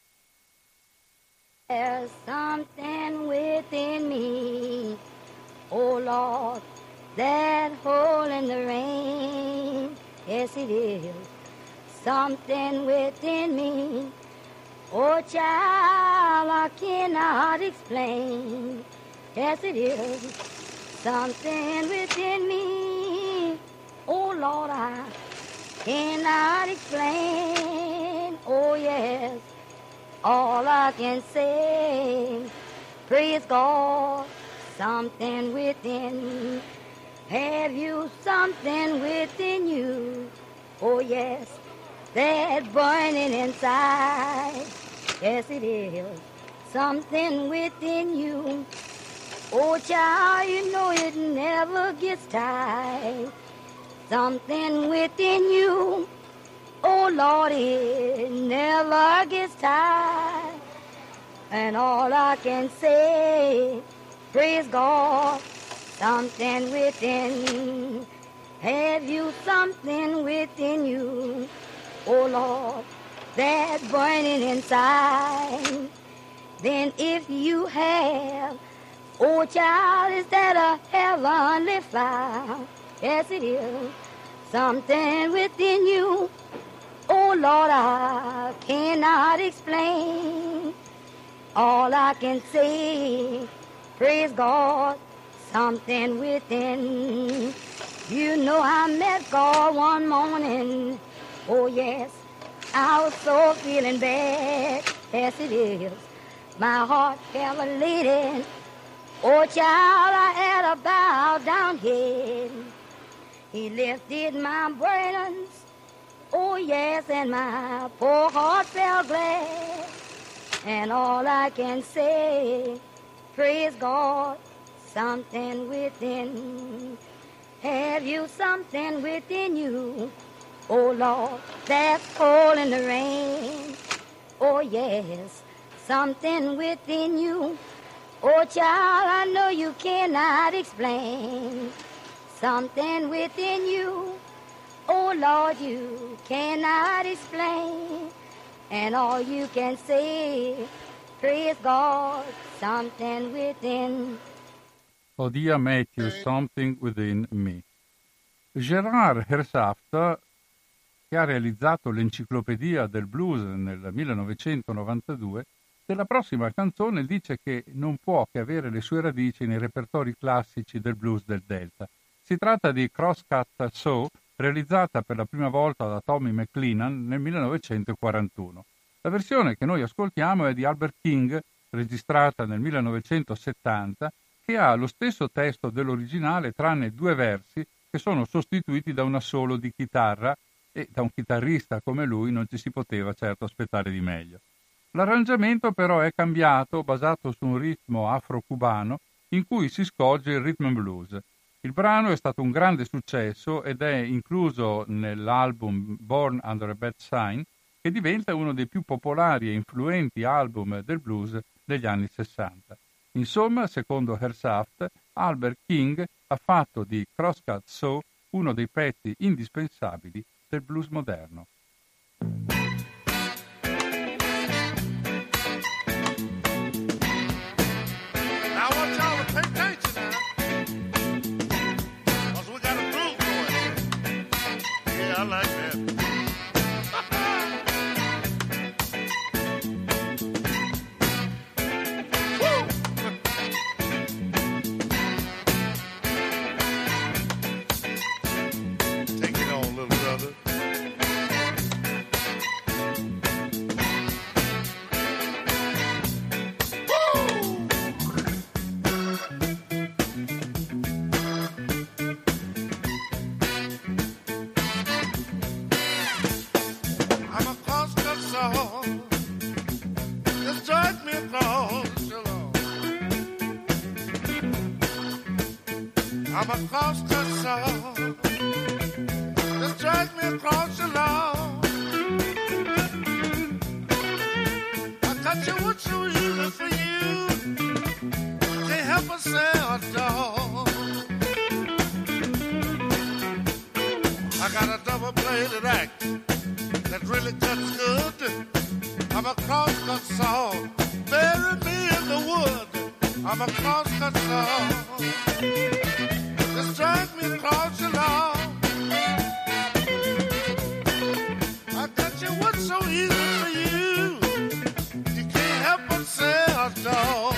There's something within me, oh Lord, that hole in the rain, yes it is, something within me, oh child, I cannot explain, yes it is, something within me, oh Lord, I cannot explain, oh yes. All I can say, praise God, something within. Have you something within you? Oh yes, that burning inside. Yes it is, something within you. Oh child, you know it never gets tired. Something within you. Oh Lord, it never gets tired. And all I can say, praise God, something within. Have you something within you, oh Lord, that burning inside? Then if you have, oh child, is that a heavenly fire? Yes it is, something within you. Oh, Lord, I cannot explain. All I can say, praise God, something within. You know I met God one morning. Oh, yes, I was so feeling bad. Yes, it is. My heart felt elated. Oh, child, I had a bowed down head. He lifted my burdens. Oh, yes, and my poor heart felt glad. And all I can say, praise God, something within. Have you something within you? Oh, Lord, that's cold in the rain. Oh, yes, something within you. Oh, child, I know you cannot explain. Something within you. Oh, Lord, you cannot explain. And all you can say, praise God, something within. Oh, dear Matthew, Something Within Me. Gerard Hershaft, che ha realizzato l'enciclopedia del blues nel 1992, della prossima canzone dice che non può che avere le sue radici nei repertori classici del blues del Delta. Si tratta di Crosscut Saw, realizzata per la prima volta da Tommy McLennan nel 1941. La versione che noi ascoltiamo è di Albert King, registrata nel 1970, che ha lo stesso testo dell'originale tranne 2 versi che sono sostituiti da un assolo di chitarra, e da un chitarrista come lui non ci si poteva certo aspettare di meglio. L'arrangiamento però è cambiato, basato su un ritmo afro-cubano in cui si scorge il rhythm and blues. Il brano è stato un grande successo ed è incluso nell'album Born Under a Bad Sign, che diventa uno dei più popolari e influenti album del blues degli anni 60. Insomma, secondo Hershaft, Albert King ha fatto di Crosscut Saw uno dei pezzi indispensabili del blues moderno. Now I want y'all to pay attention now, 'cause we got a groove going here. Yeah, I like that. Take it on, little brother. I'm a cross-cut saw. Just drag me across the lawn. I'm a cross-cut saw. Just drag me across the lawn. I cut you wood so easy for you. Can't help but say a dog. I got a double-bladed axe that really cuts good. I'm a crosscut saw. Bury me in the wood. I'm a crosscut saw. Just drag me across the lawn. I got your wood so easy for you. You can't help but say a dog.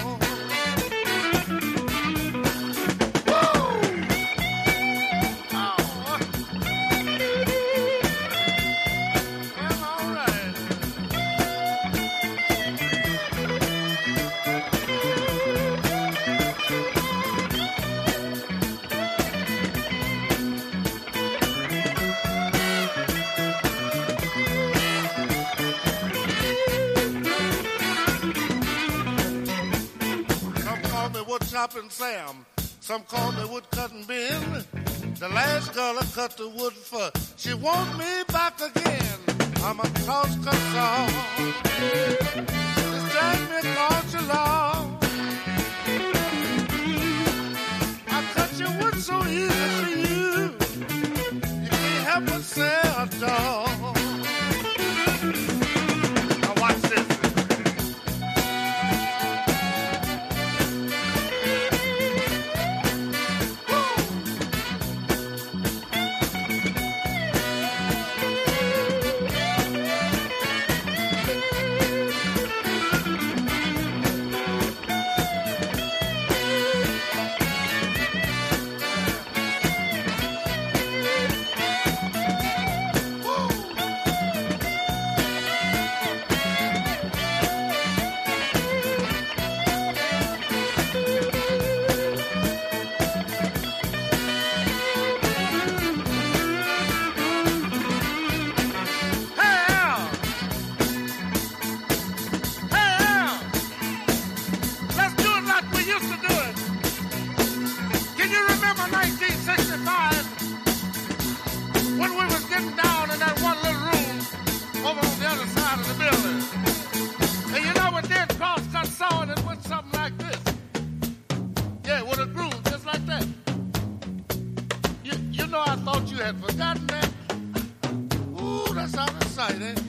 Chopping Sam, some call me wood cutting Ben. The last girl I cut the wood for, she want me back again. I'm a cross-cut saw. Just drag me across your lawn. I cut your wood so easy for you. You can't help but say a dog. Now watch this. had forgotten that. Ooh, that's out of sight, eh?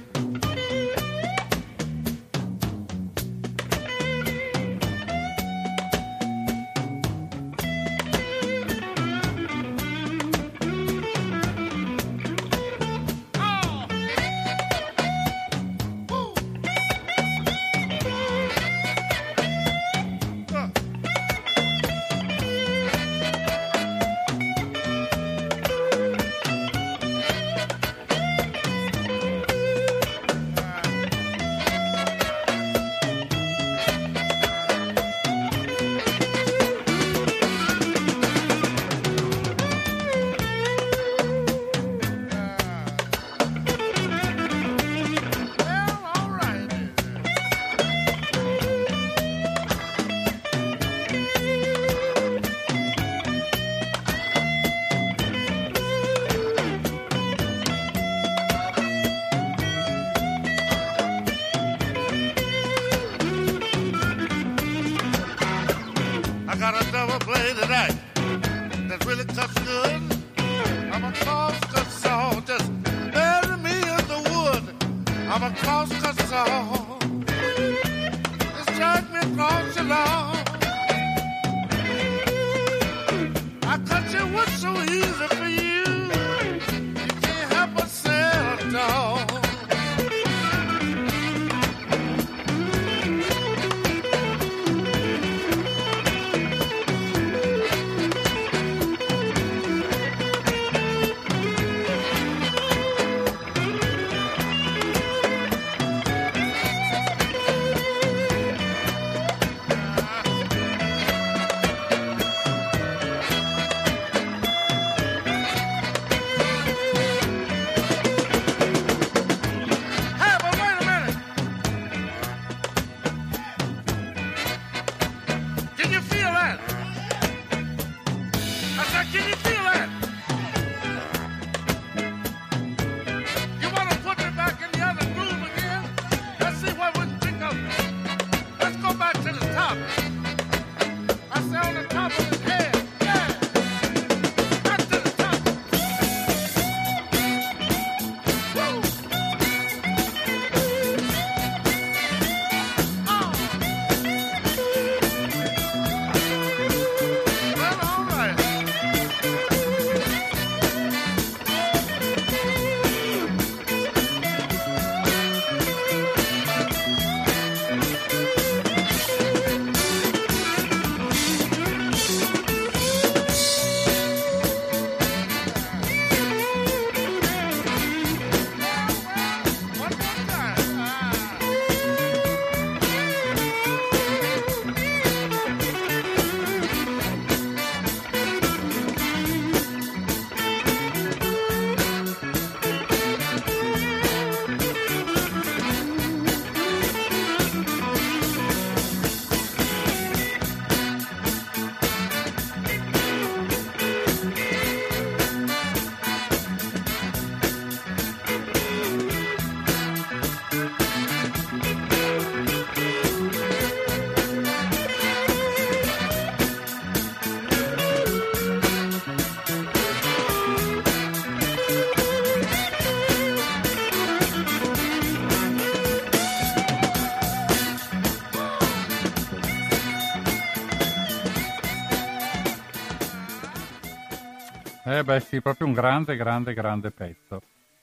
Beh sì, proprio un grande, grande, grande pezzo.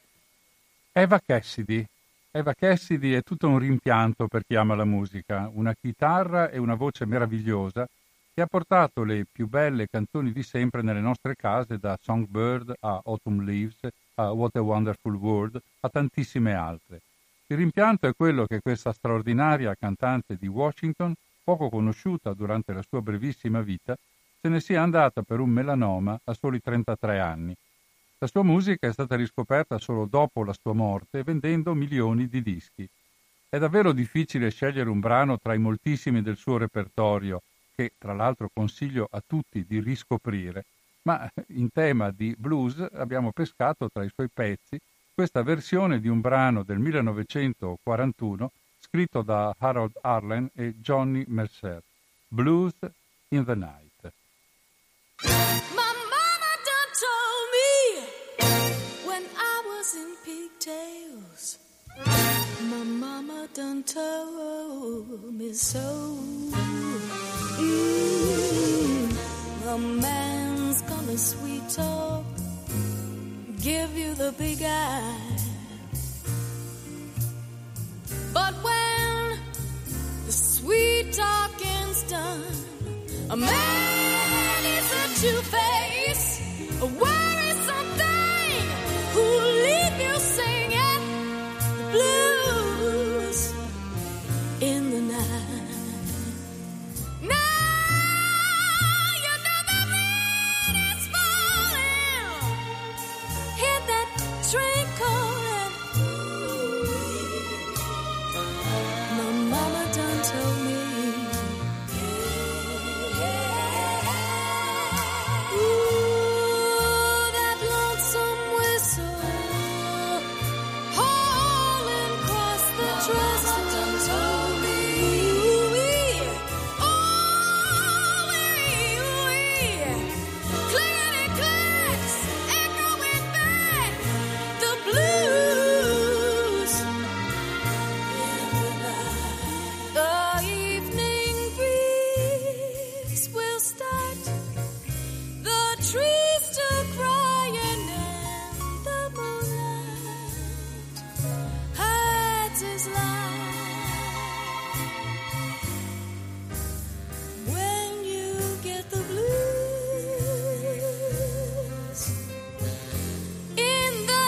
Eva Cassidy è tutto un rimpianto per chi ama la musica, una chitarra e una voce meravigliosa che ha portato le più belle canzoni di sempre nelle nostre case, da Songbird a Autumn Leaves a What a Wonderful World, a tantissime altre. Il rimpianto è quello che questa straordinaria cantante di Washington, poco conosciuta durante la sua brevissima vita, se ne sia andata per un melanoma a soli 33 anni. La sua musica è stata riscoperta solo dopo la sua morte, vendendo milioni di dischi. È davvero difficile scegliere un brano tra i moltissimi del suo repertorio, che tra l'altro consiglio a tutti di riscoprire, ma in tema di blues abbiamo pescato tra i suoi pezzi questa versione di un brano del 1941 scritto da Harold Arlen e Johnny Mercer, Blues in the Night. My mama done told me done told me so. A man's gonna sweet talk, give you the big eye, but when the sweet talking's done, a man is a two-face, a worrisome thing who'll leave you singing the blues in the night. Train calling. My mama done told me. Ooh, that lonesome whistle hauling across the trestle done told me. Clickety clacks, echoing back. The blues in the night. The evening breeze will start the trees to crying, and the moonlight hides his light. When you get the blues in the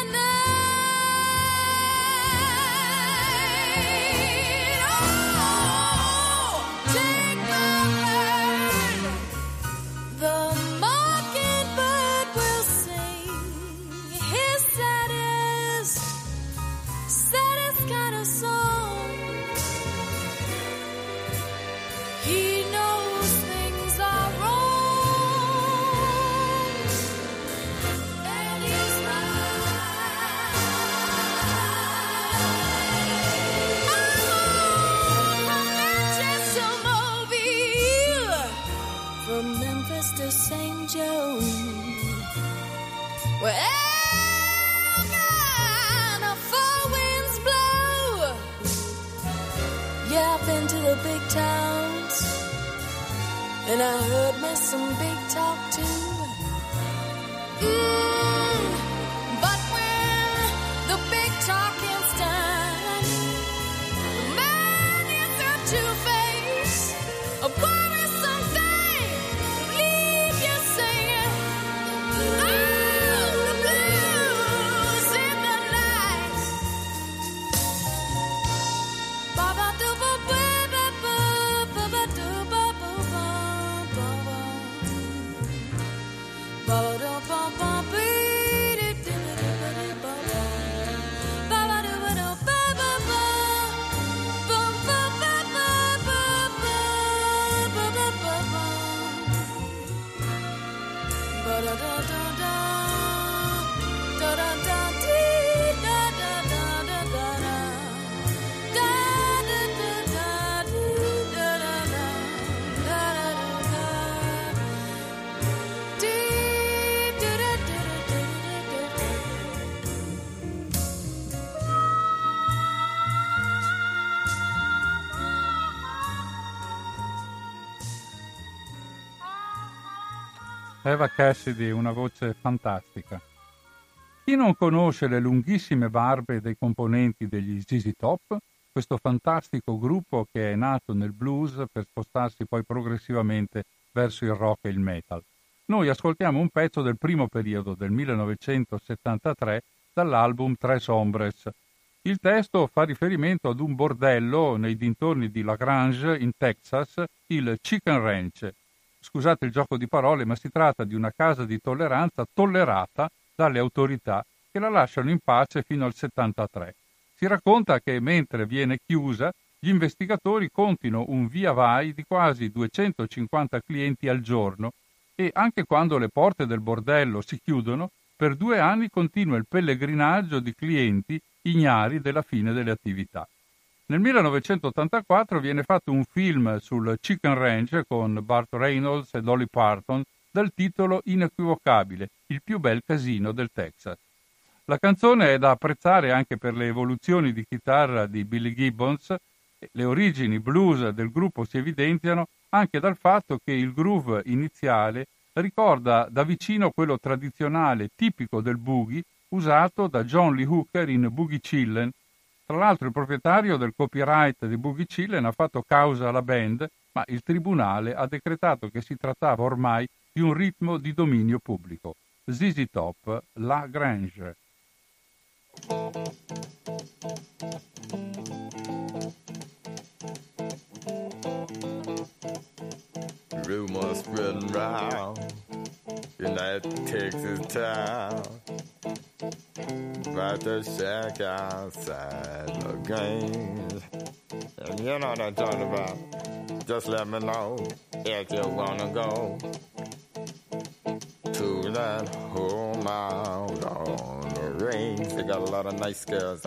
night, oh, take the bird. The mockingbird will sing his saddest kind of song. He knows things are wrong, and he's right. Manchester, Mobile, from Memphis to St. Joe, where all kind of four winds blow. Yeah, I've been to the big towns, and I heard me some big talk too. But when the big talking's done, the man is a two-face, a worrisome thing, leave you singing, oh, the blues in the night. Eva Cassidy, una voce fantastica. Chi non conosce le lunghissime barbe dei componenti degli ZZ Top, questo fantastico gruppo che è nato nel blues per spostarsi poi progressivamente verso il rock e il metal? Noi ascoltiamo un pezzo del primo periodo, del 1973, dall'album Tres Hombres. Il testo fa riferimento ad un bordello nei dintorni di La Grange, in Texas, il Chicken Ranch. Scusate il gioco di parole, ma si tratta di una casa di tolleranza tollerata dalle autorità che la lasciano in pace fino al 73. Si racconta che mentre viene chiusa, gli investigatori contino un via vai di quasi 250 clienti al giorno e anche quando le porte del bordello si chiudono, per 2 anni continua il pellegrinaggio di clienti ignari della fine delle attività. Nel 1984 viene fatto un film sul Chicken Ranch con Burt Reynolds e Dolly Parton dal titolo inequivocabile Il più bel casino del Texas. La canzone è da apprezzare anche per le evoluzioni di chitarra di Billy Gibbons. Le origini blues del gruppo si evidenziano anche dal fatto che il groove iniziale ricorda da vicino quello tradizionale tipico del boogie usato da John Lee Hooker in Boogie Chillin'. Tra l'altro il proprietario del copyright di Boogie Chillin' ha fatto causa alla band, ma il tribunale ha decretato che si trattava ormai di un ritmo di dominio pubblico. ZZ Top, La Grange. Rumors spreading round in that Texas town about the shack outside the Grange. And you know what I'm talking about. Just let me know if you wanna go to that home out on the range. They got a lot of nice girls.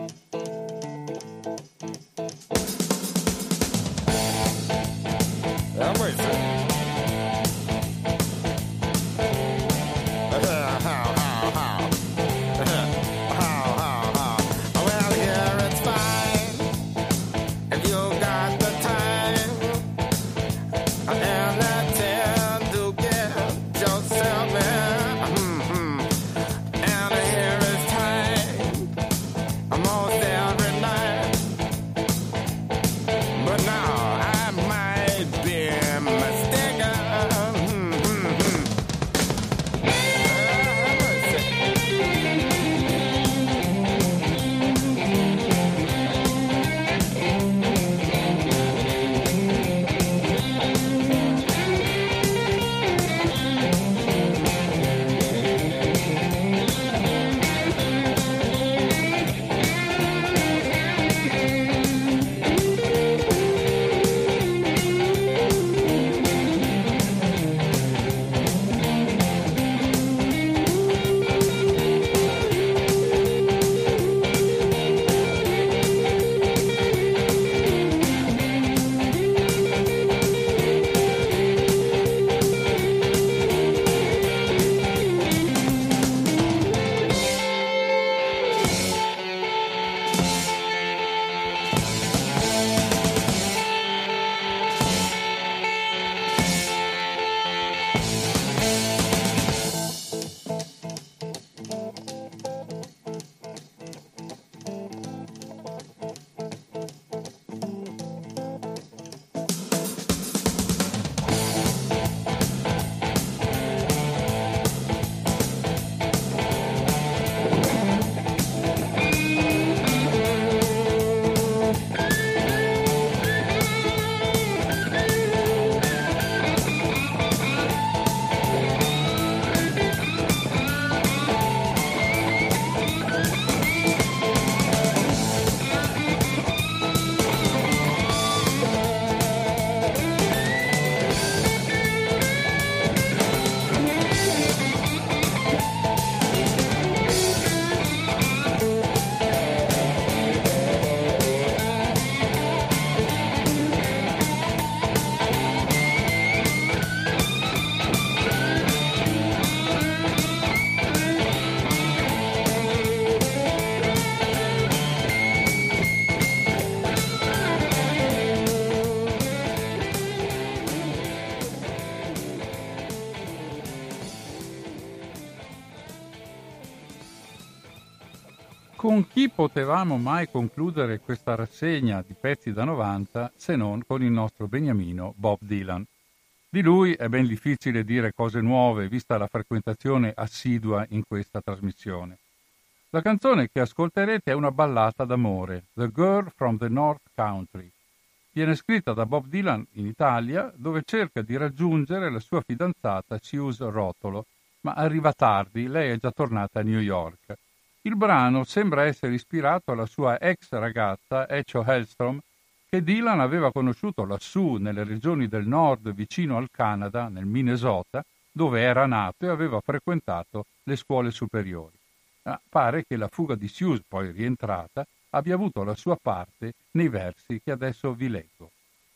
I'm waiting. Con chi potevamo mai concludere questa rassegna di pezzi da 90 se non con il nostro beniamino Bob Dylan? Di lui è ben difficile dire cose nuove, vista la frequentazione assidua in questa trasmissione. La canzone che ascolterete è una ballata d'amore, The Girl from the North Country. Viene scritta da Bob Dylan in Italia, dove cerca di raggiungere la sua fidanzata Suze Rotolo, ma arriva tardi, lei è già tornata a New York. Il brano sembra essere ispirato alla sua ex ragazza, Echo Hellstrom, che Dylan aveva conosciuto lassù nelle regioni del nord vicino al Canada, nel Minnesota, dove era nato e aveva frequentato le scuole superiori. Ma pare che la fuga di Suze, poi rientrata, abbia avuto la sua parte nei versi che adesso vi leggo.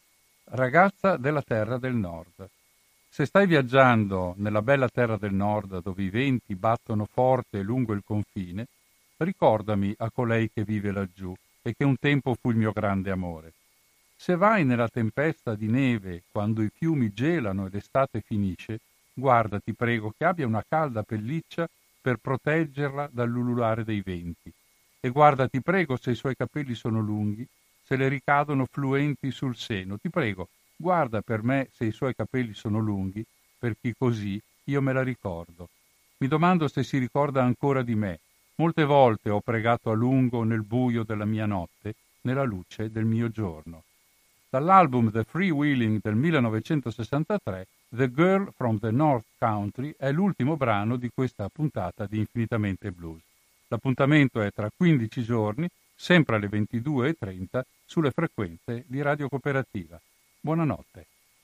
Ragazza della terra del nord. Se stai viaggiando nella bella terra del nord dove i venti battono forte lungo il confine, ricordami a colei che vive laggiù e che un tempo fu il mio grande amore. Se vai nella tempesta di neve, quando i fiumi gelano e l'estate finisce, guarda, ti prego, che abbia una calda pelliccia per proteggerla dall'ululare dei venti. E guarda, ti prego, se i suoi capelli sono lunghi, se le ricadono fluenti sul seno. Ti prego, guarda per me se i suoi capelli sono lunghi, perché così io me la ricordo. Mi domando se si ricorda ancora di me. Molte volte ho pregato a lungo nel buio della mia notte, nella luce del mio giorno. Dall'album The Freewheeling del 1963, The Girl from the North Country è l'ultimo brano di questa puntata di Infinitamente Blues. L'appuntamento è tra 15 giorni, sempre alle 22:30, sulle frequenze di Radio Cooperativa. Buonanotte.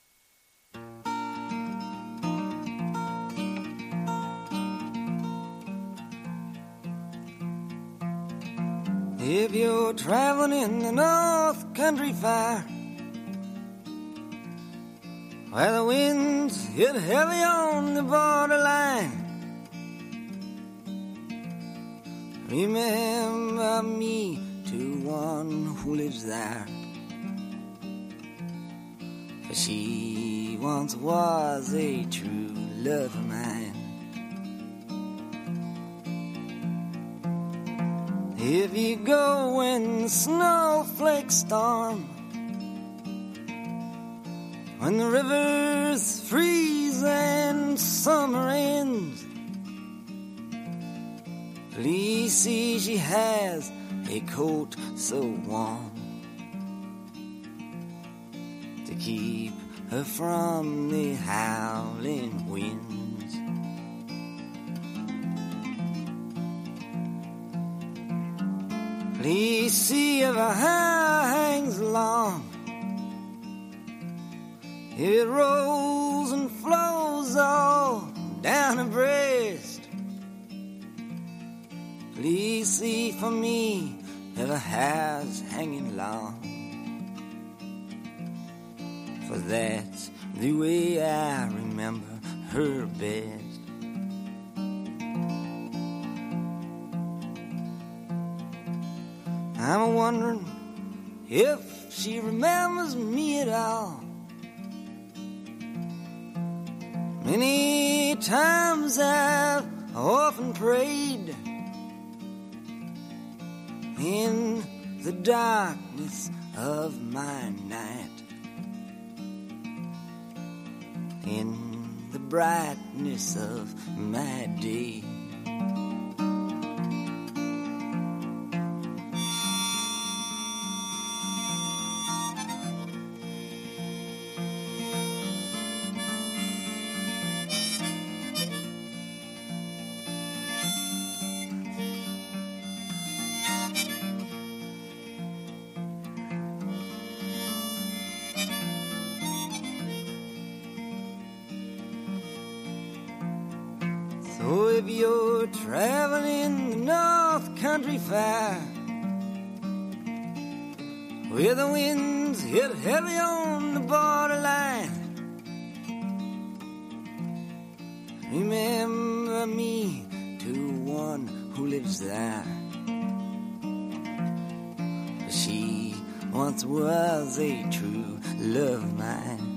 If you're traveling in the North Country Fair, where the winds hit heavy on the borderline, remember me to one who lives there, for she once was a true love of mine. If you go when the snowflakes storm, when the rivers freeze and summer ends, please see she has a coat so warm to keep her from the howling winds. Please see if her hair hangs long, it rolls and flows all down her breast. Please see for me if her hair's hanging long, for that's the way I remember her best. I'm wondering if she remembers me at all. Many times I've often prayed in the darkness of my night, in the brightness of my day. So if you're traveling the North Country Fair, where the winds hit heavy on the borderline, remember me to one who lives there. She once was a true love of mine.